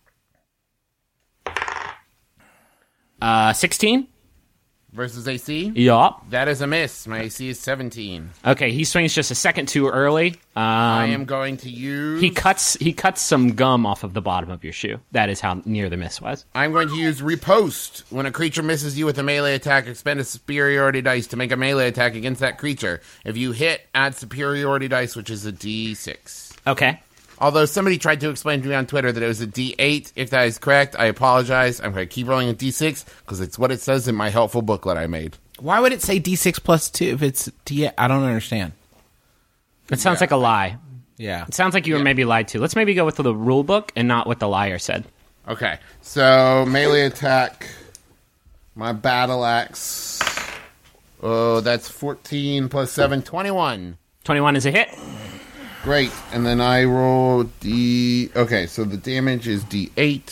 Uh, sixteen. Versus A C? Yup. That is a miss. My A C is seventeen. Okay, he swings just a second too early. Um, I am going to use... He cuts he cuts some gum off of the bottom of your shoe. That is how near the miss was. I'm going to use Riposte. When a creature misses you with a melee attack, expend a superiority dice to make a melee attack against that creature. If you hit, add superiority dice, which is a D six. Okay. Although somebody tried to explain to me on Twitter that it was a D eight. If that is correct, I apologize. I'm going to keep rolling a D six because it's what it says in my helpful booklet I made. Why would it say D six plus two if it's D? I don't understand. It sounds Yeah. like a lie. Yeah. It sounds like you were maybe lied to. Let's maybe go with the rule book and not what the liar said. Okay, so melee attack. My battle axe. Oh, that's fourteen plus seven, twenty-one. twenty-one is a hit. Great, and then I roll D... Okay, so the damage is D eight.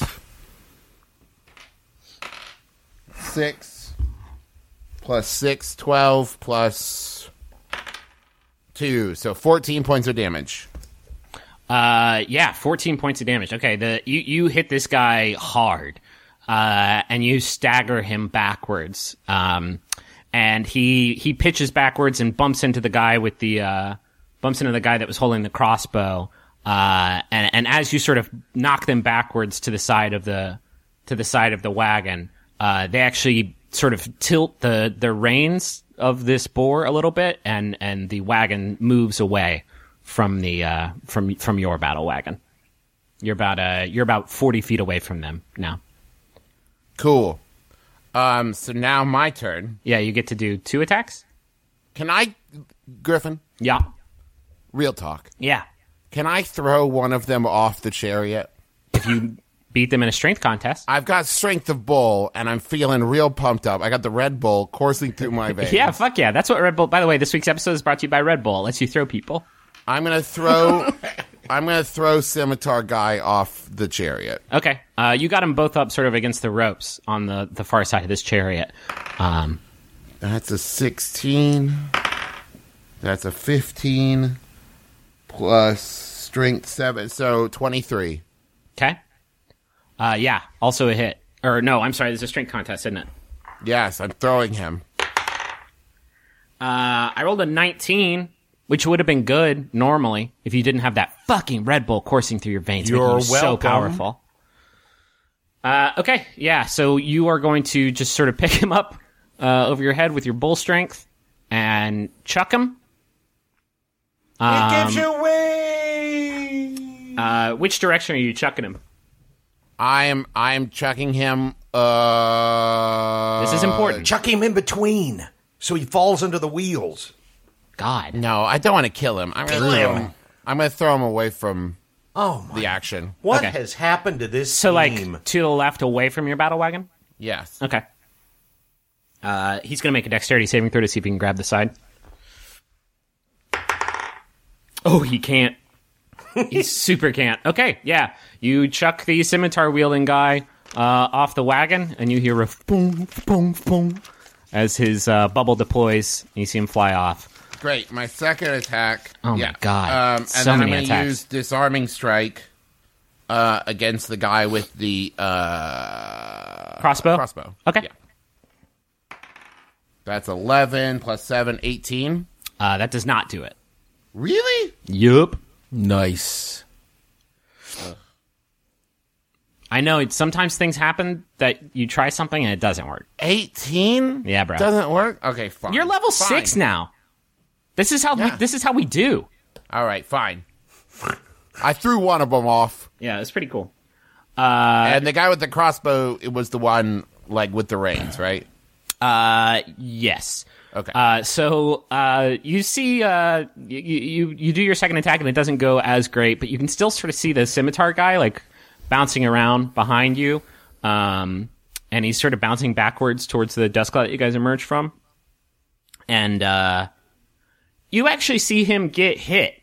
six. Plus six, twelve, plus two. So fourteen points of damage. Uh, yeah, fourteen points of damage. Okay, the you, you hit this guy hard, uh, and you stagger him backwards. Um, and he he pitches backwards and bumps into the guy with the uh, bumps into the guy that was holding the crossbow. Uh, and and as you sort of knock them backwards to the side of the to the side of the wagon, uh, they actually sort of tilt the the reins of this boar a little bit, and and the wagon moves away from the uh, from from your battle wagon. You're about uh you're about forty feet away from them now. Cool. Um, so now my turn. Yeah, you get to do two attacks. Can I, Griffin, Yeah, real talk, yeah. can I throw one of them off the chariot? If you beat them in a strength contest. I've got Strength of Bull, and I'm feeling real pumped up. I got the Red Bull coursing through my veins. Yeah, fuck yeah. That's what Red Bull. By the way, this week's episode is brought to you by Red Bull. It lets you throw people. I'm gonna throw. I'm gonna throw Scimitar Guy off the chariot. Okay, uh, you got them both up sort of against the ropes on the the far side of this chariot. Um, That's a sixteen. That's a fifteen. Plus Strength seven, so twenty-three. okay. Uh, yeah, also a hit. Or no, I'm sorry. There's a strength contest, isn't it? Yes, I'm throwing him. Uh, I rolled a nineteen, which would have been good normally if you didn't have that fucking Red Bull coursing through your veins. making You're you so welcome. powerful. Uh, okay, yeah. So you are going to just sort of pick him up uh, over your head with your bull strength and chuck him. It gives you away. Uh, which direction are you chucking him? I am. I am chucking him. Uh, This is important. Chuck him in between so he falls into the wheels. God. No, I don't want to kill him. I'm gonna Kill throw him. him. I'm gonna throw him away from Oh my! the action. What Okay. has happened to this So, team? like, to the left away from your battle wagon? Yes. Okay. Uh, he's going to make a dexterity saving throw to see if he can grab the side. Oh, he can't. He super can't. Okay, yeah. You chuck the scimitar wielding guy uh, off the wagon, and you hear a boom, boom, boom as his uh, bubble deploys, and you see him fly off. Great. My second attack. Oh my yeah. God. Um, and So then many I'm gonna attacks. use disarming strike uh, against the guy with the uh, Crossbow? Crossbow. Okay. Yeah. That's eleven plus seven, eighteen. Uh, that does not do it. Really? Yup. Nice. I know, it's, sometimes things happen that you try something and it doesn't work. eighteen? Yeah, bro. Doesn't work? Okay, fine. You're level Fine. six now. This is how Yeah. we, this is how we do. All right, fine. I threw one of them off. Yeah, it's pretty cool. Uh, And the guy with the crossbow, it was the one, like, with the reins, right? uh, yes. Okay. Uh, so uh, you see, uh, you, you you do your second attack and it doesn't go as great, but you can still sort of see the scimitar guy like bouncing around behind you, um, and he's sort of bouncing backwards towards the dust cloud that you guys emerged from, and uh, you actually see him get hit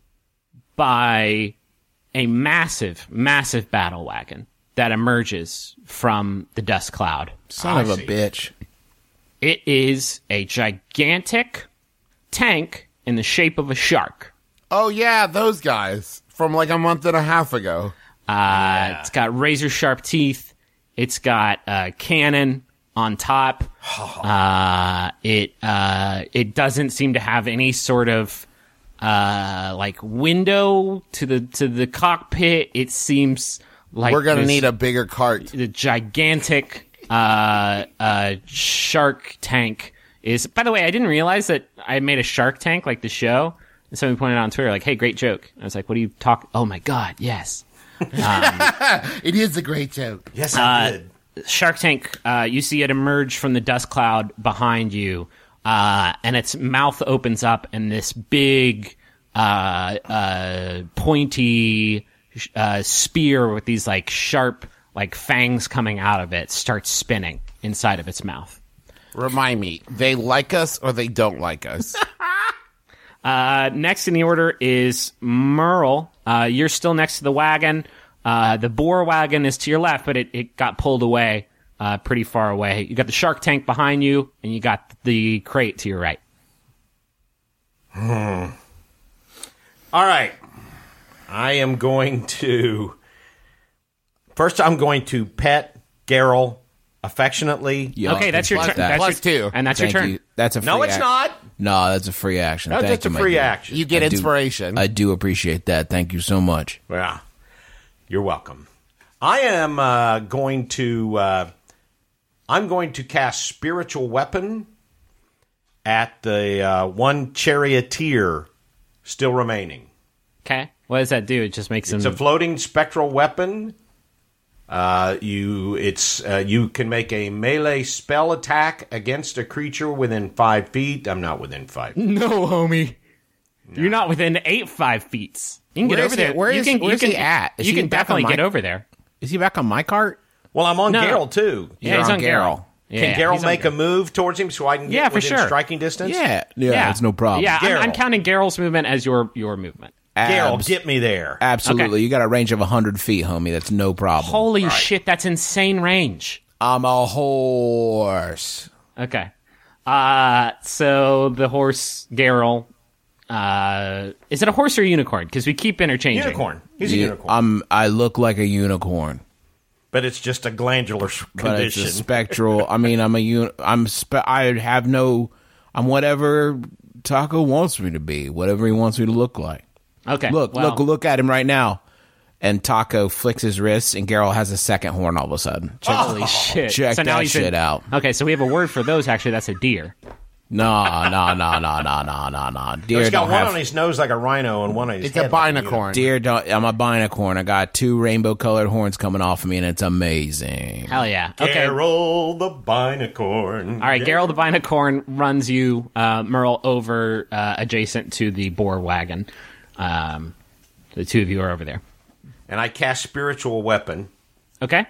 by a massive, massive battle wagon that emerges from the dust cloud. Son of a bitch. It is a gigantic tank in the shape of a shark. Oh, yeah, those guys from like a month and a half ago. Uh, yeah. It's got razor sharp teeth. It's got a cannon on top. Uh, it uh, it doesn't seem to have any sort of uh, like window to the to the cockpit. It seems like we're gonna need a bigger cart. The gigantic uh, uh, shark tank is. By the way, I didn't realize that I made a Shark Tank like the show. And somebody pointed out on Twitter, like, "Hey, great joke." I was like, "What are you talking?" Oh my god, yes. Um, it is a great joke. Yes, I uh, did. Shark Tank, uh, you see it emerge from the dust cloud behind you, uh, and its mouth opens up, and this big, uh, uh, pointy uh, spear with these like sharp, like fangs coming out of it starts spinning inside of its mouth. Remind me, they like us or they don't like us? uh, next in the order is Merle. Uh, you're still next to the wagon. Uh, the boar wagon is to your left, but it, it got pulled away uh, pretty far away. You got the shark tank behind you, and you got the crate to your right. Hmm. All right. I am going to... First, I'm going to pet Geralt affectionately. Yeah, okay, that's your turn. that. That's Plus your, two. And that's Thank your turn. you. That's a free No, it's ac- not. No, that's a free action. No, Thank that's you, a my free dear. action. You get I do- inspiration. I do appreciate that. Thank you so much. Yeah. You're welcome. I am uh, going to... Uh, I'm going to cast Spiritual Weapon at the uh, one charioteer still remaining. Okay. What does that do? It just makes It's him... a floating spectral weapon. Uh, you it's uh, you can make a melee spell attack against a creature within five feet. I'm not within five. No, homie. No. You're not within eight five feet. You can Where get is over he- there. where you is- can, where's you he can, at? Is you he can back on definitely my- get over there. Is he back on my cart? Well, I'm on No. Geralt too. Yeah, You're he's on on Geralt. Geralt. Can Yeah, Geralt he's on make a Geralt. move towards him so I can get Yeah, for within sure. striking distance? Yeah, yeah, it's no problem. Yeah, I'm, I'm Geralt. counting Geralt's movement as your your movement. Geralt, Abs- get me there. Absolutely. Okay. You got a range of one hundred feet, homie. That's no problem. Holy shit, that's insane range. I'm a horse. Okay. Uh, so the horse, Geralt, uh, is it a horse or a unicorn? Because we keep interchanging. Unicorn. He's a Yeah, unicorn. I'm. I look like a unicorn, but it's just a glandular s- but it's condition. a spectral. I mean, I'm a uni- I'm. Spe- I have no. I'm whatever Taco wants me to be. Whatever he wants me to look like. Okay. Look, well, look, look at him right now. And Taco flicks his wrists, and Geralt has a second horn all of a sudden. Check, Holy shit. check so now that he's in- shit out. Okay, so we have a word for those, actually. That's a deer. No, no, no, no, no, no, no, no. Deer He's got don't one have. on his nose like a rhino and one on his It's head a like binacorn. Deer don't. I'm a binacorn. I got two rainbow colored horns coming off of me, and it's amazing. Hell yeah. unicorn. Okay. Geralt the binacorn. All right, Geralt the Binacorn runs you, uh, Merle, over uh, adjacent to the boar wagon. Um, the two of you are over there. And I cast Spiritual Weapon. Okay?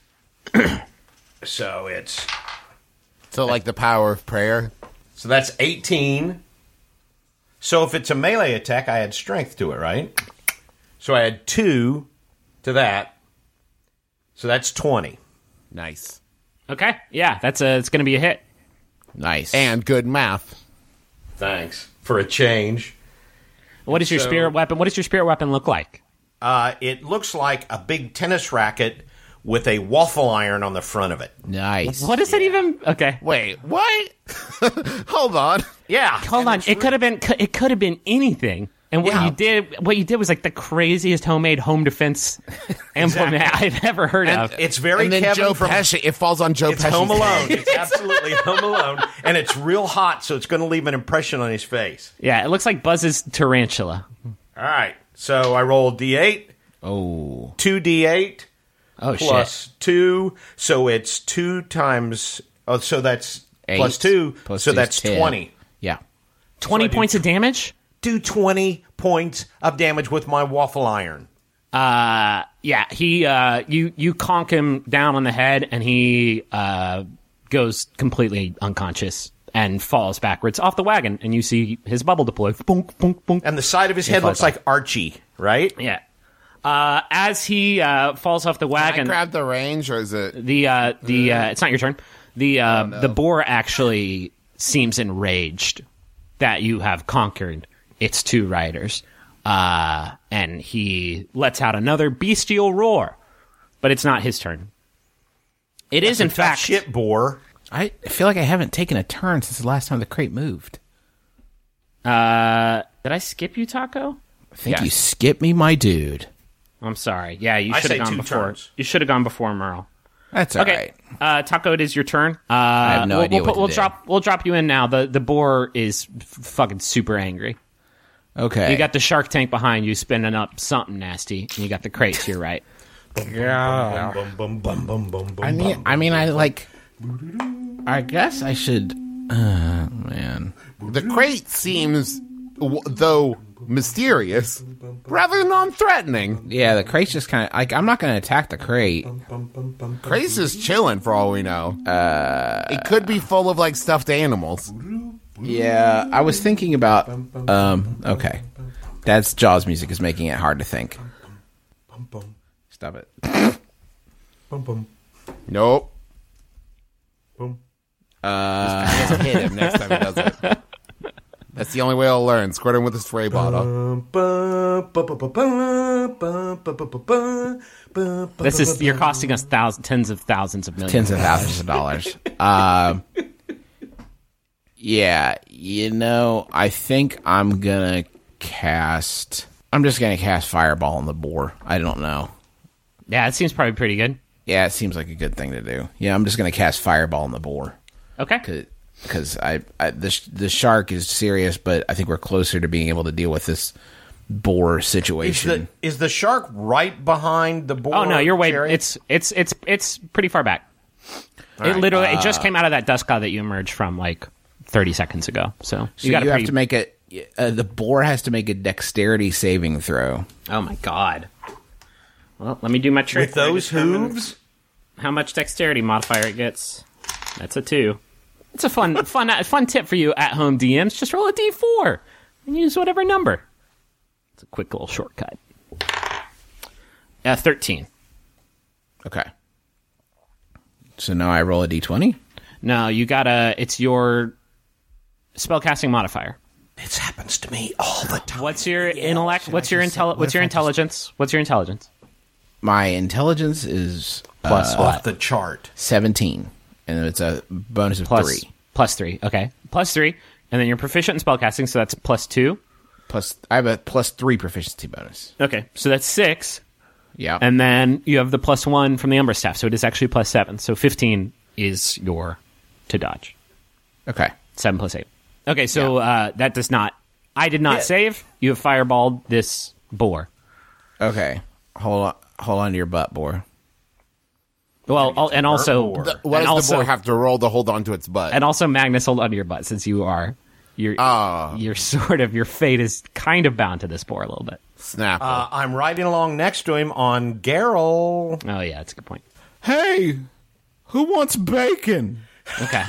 So it's... So, like the power of prayer. So that's eighteen. So if it's a melee attack, I add strength to it, right? So I add two to that. So that's twenty. Nice. Okay. Yeah, that's a, it's going to be a hit. Nice. And good math. Thanks. For a change. What does your So- spirit weapon, what does your spirit weapon look like? Uh, it looks like a big tennis racket with a waffle iron on the front of it. nice. What is it even? Okay. Wait, what? Hold on. Yeah. Hold on. It could have been, it could have been anything. And what Yeah. you did, what you did was like the craziest homemade home defense implement I've ever heard of. It's very And then Kevin Joe from... Pesci. It falls on Joe It's Pesci's Home Alone. head. It's absolutely Home Alone. And it's real hot, so it's going to leave an impression on his face. Yeah, it looks like Buzz's tarantula. All right. So I roll D eight, Oh, two D eight, Oh, plus two. So it's two times... Oh, so that's eight plus two. plus so two's that's ten. twenty. Yeah. shit. twenty So I do points of damage? Do twenty points of damage with my waffle iron. Uh, yeah, he, uh, you, you conk him down on the head and he, uh, goes completely unconscious. and falls backwards off the wagon, and you see his bubble deploy. Boonk, boonk, boonk. And the side of his head flies looks off. like Archie, right? Yeah. Uh, as he uh, falls off the Can I wagon, grab the range, or is it? the uh, the uh, it's not your turn. The uh, the boar actually seems enraged that you have conquered its two riders, uh, and he lets out another bestial roar. But it's not his turn. It is, in fact, Shit, boar. I feel like I haven't taken a turn since the last time the crate moved. Uh, did I skip you, Taco? I think Yes. you skipped me, my dude. I'm sorry. Yeah, you I should say have gone two before. turns. You should have gone before Merle. That's all Okay, right. uh, Taco, it is your turn. Uh, I have no we'll, idea we'll, what to we'll do. drop. We'll drop you in now. The the boar is f- fucking super angry. Okay. You got the shark tank behind you, spinning up something nasty, and you got the crate to your right. Yeah. Bum, bum, bum, bum, bum, bum, I mean, bum. I mean, I like. I guess I should. Uh, man. The crate seems, w- though mysterious, rather non-threatening. Yeah, the crate's just kind of like. I'm not going to attack the crate. Crate's just chilling for all we know. Uh, it could be full of like stuffed animals. Yeah, I was thinking about. Um. Okay, that's Jaws music is making it hard to think. Stop it. Nope. Uh, Just hit him next time he does it. That's the only way I'll learn. Squirt him with a spray bottle. This is you're costing us thousands, tens of thousands of millions. tens of thousands of dollars. Um. Yeah, you know, I think I'm gonna cast. I'm just gonna cast Fireball on the boar. I don't know. Yeah, it seems probably pretty good. Yeah, it seems like a good thing to do. Yeah, I'm just gonna cast Fireball on the boar Okay. because I, I the sh- the shark is serious, but I think we're closer to being able to deal with this boar Is situation. the, is the shark right behind the boar? Oh no, you're way. Jerry? It's it's it's it's pretty far back. It literally it just came out of that dust cloud that you emerged from like thirty seconds ago. So, so you got you a pretty. have to make it. Uh, the boar has to make a dexterity saving throw. Oh my god. Well, let me do my trick. with those hooves. How much dexterity modifier it gets? That's a two. It's a fun, fun, fun tip for you at home D Ms. Just roll a d four and use whatever number. It's a quick little shortcut. Uh, thirteen. Okay. So now I roll a d twenty. No, you gotta. It's your spellcasting modifier. This happens to me all the time. What's your intellect? What's your intel? What's your intelligence? What's your intelligence? My intelligence is Plus uh, Off the chart. seventeen, and it's a bonus of Plus three. Plus three. Okay, plus three, and then you're proficient in spellcasting, so that's plus two. Plus, I have a plus three proficiency bonus. Okay, so that's six. Yeah, And then you have the plus one from the Umbra staff, so it is actually plus seven. So fifteen is your to dodge. okay. Seven plus eight. Okay, so uh, that does not. I did not Yeah. save. You have fireballed this boar. Okay, hold on, hold on to your butt, boar. Well, al- and also, boar. The- what and does also, the boar have to roll to hold onto its butt? and also, Magnus, hold onto your butt since you are, you're, Ah. you're sort of your fate is kind of bound to this boar a little bit. Snap. Uh, I'm riding along next to him on Garrel. Oh yeah, that's a good point. Hey, who wants bacon? Okay.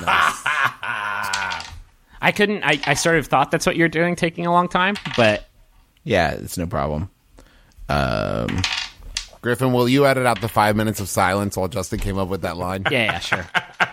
I couldn't. I, I sort of thought that's what you're doing, taking a long time, but Yeah, it's no problem. Um, Griffin, will you edit out the five minutes of silence while Justin came up with that line? yeah, yeah, sure.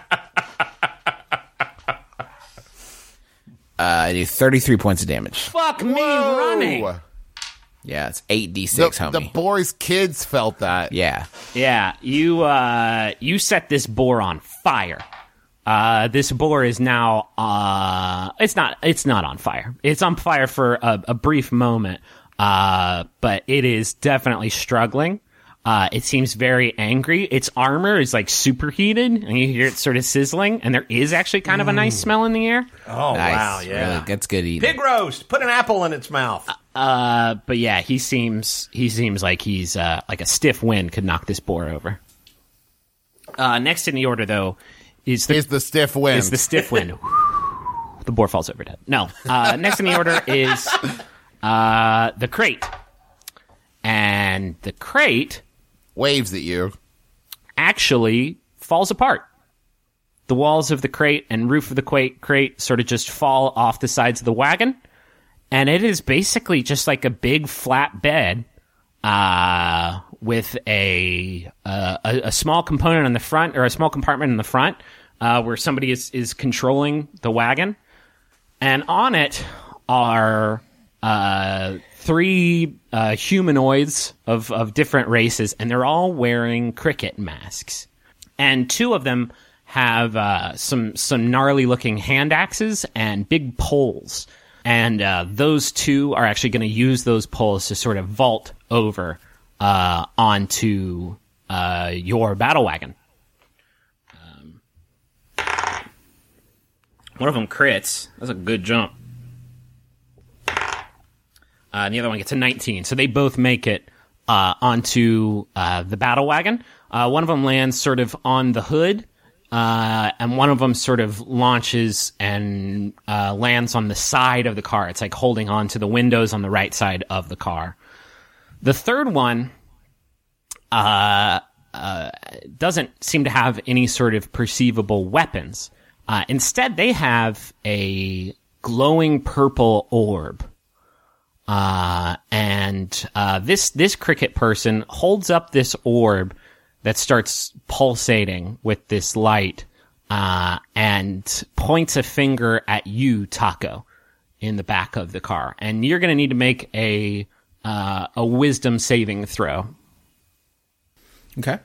uh, I do thirty-three points of damage. Fuck me Whoa. running. Yeah, it's eight d The, six, the homie. boar's kids felt that. Yeah, Yeah, you uh, you set this boar on fire. Uh, this boar is now uh, it's not it's not on fire. It's on fire for a, a brief moment, uh, but it is definitely struggling. Uh, it seems very angry. Its armor is like superheated, and you hear it sort of sizzling. And there is actually kind of a nice smell in the air. Oh, nice. wow, yeah. Really, that's good eating. Pig roast. Put an apple in its mouth. Uh, but yeah, he seems he seems like he's uh, like a stiff wind could knock this boar over. Uh, next in the order, though, is the Is the stiff wind. is the stiff wind. The boar falls over dead. No. Uh, next in the order is uh, the crate, and the crate Waves at you. actually falls apart. the walls of the crate and roof of the crate, crate sort of just fall off the sides of the wagon. And it is basically just like a big flat bed uh, with a, uh, a a small component on the front, or a small compartment in the front uh, where somebody is, is controlling the wagon. And on it are uh, three uh, humanoids of, of different races, and they're all wearing cricket masks. And two of them have uh, some some gnarly-looking hand axes and big poles. And uh, those two are actually going to use those poles to sort of vault over uh, onto uh, your battle wagon. Um, one of them crits. That's a good jump. Uh, and the other one gets a nineteen. So they both make it uh, onto uh, the battle wagon. Uh, one of them lands sort of on the hood. Uh, and one of them sort of launches and uh, lands on the side of the car. It's like holding on to the windows on the right side of the car. The third one uh, uh, doesn't seem to have any sort of perceivable weapons. Uh, instead, they have a glowing purple orb. Uh, and uh, this this cricket person holds up this orb that starts pulsating with this light, uh, and points a finger at you, Taco, in the back of the car. And you're going to need to make a uh, a wisdom saving throw. Okay.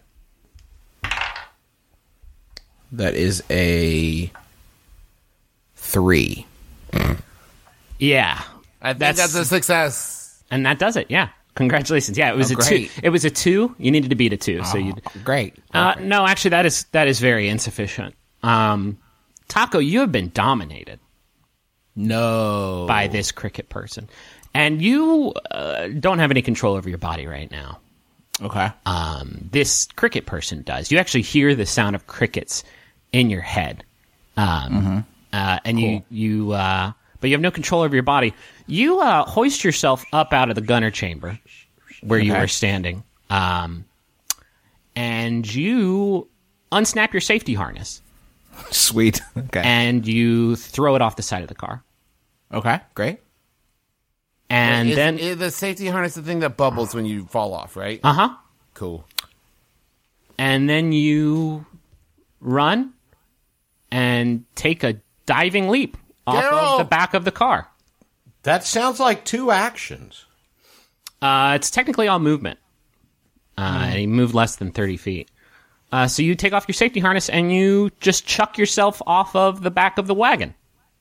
That is a three. Yeah. I think that's, that's a success. And that does it, yeah. Congratulations. Yeah, it was Oh, a great. two. It was a two. You needed to beat a two. Oh, so you great. Uh, no, actually, that is that is very insufficient. Um, Taco, you have been dominated No. by this cricket person, and you uh, don't have any control over your body right now. Okay. Um, this cricket person does. You actually hear the sound of crickets in your head, um, uh, and you you uh, but you have no control over your body. You uh, hoist yourself up out of the gunner chamber where you Okay. were standing, um, and you unsnap your safety harness. Sweet. Okay. And you throw it off the side of the car. Okay. Great. And is, then, is the safety harness the thing that bubbles when you fall off, right? uh huh. Cool. And then you run and take a diving leap off Daryl! of the back of the car. That sounds like two actions. Uh, it's technically all movement. Uh, and you move less than thirty feet. Uh, so you take off your safety harness and you just chuck yourself off of the back of the wagon.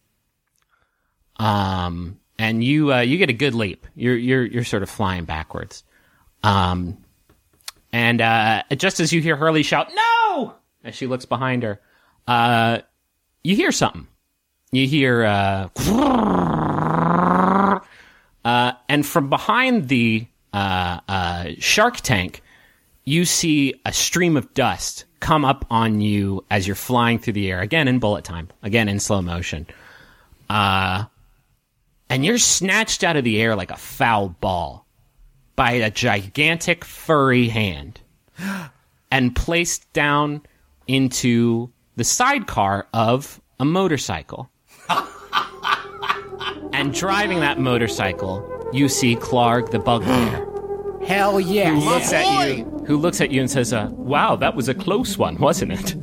Um, and you uh, you get a good leap. You're you're you're sort of flying backwards. Um, and uh, just as you hear Hurley shout "No!" as she looks behind her, uh, you hear something. You hear uh, uh, and from behind the uh, uh, shark tank, you see a stream of dust come up on you as you're flying through the air, again in bullet time, again in slow motion. Uh, and you're snatched out of the air like a foul ball by a gigantic furry hand and placed down into the sidecar of a motorcycle. And driving that motorcycle, you see Clark the bugbear. Hell yeah. Who looks at you? Who looks at you and says, uh, "Wow, that was a close one, wasn't it?"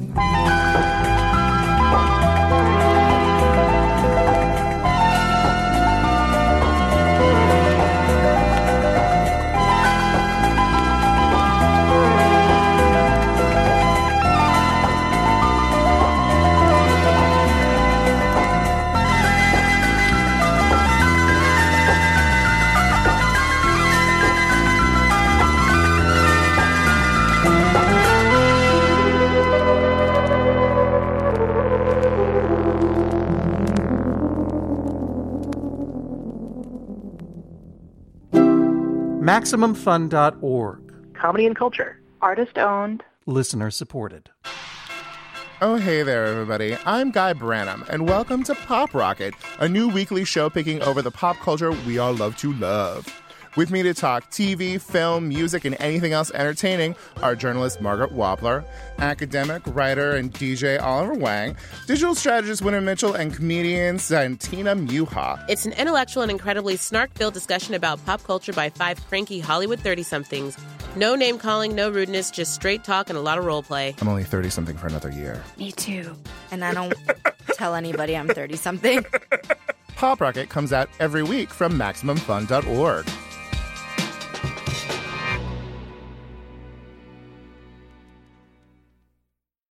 Maximum Fun dot org. Comedy and culture. Artist owned. Listener supported. Oh, hey there, everybody. I'm Guy Branum, and welcome to Pop Rocket, a new weekly show picking over the pop culture we all love to love. With me to talk T V, film, music, and anything else entertaining are journalist Margaret Wappler, academic, writer, and D J Oliver Wang, digital strategist Winter Mitchell, and comedian Santina Muha. It's an intellectual and incredibly snark-filled discussion about pop culture by five cranky Hollywood thirty-somethings. No name-calling, no rudeness, just straight talk and a lot of role play. I'm only thirty-something for another year. Me too. And I don't tell anybody I'm thirty-something. Pop Rocket comes out every week from Maximum Fun dot org.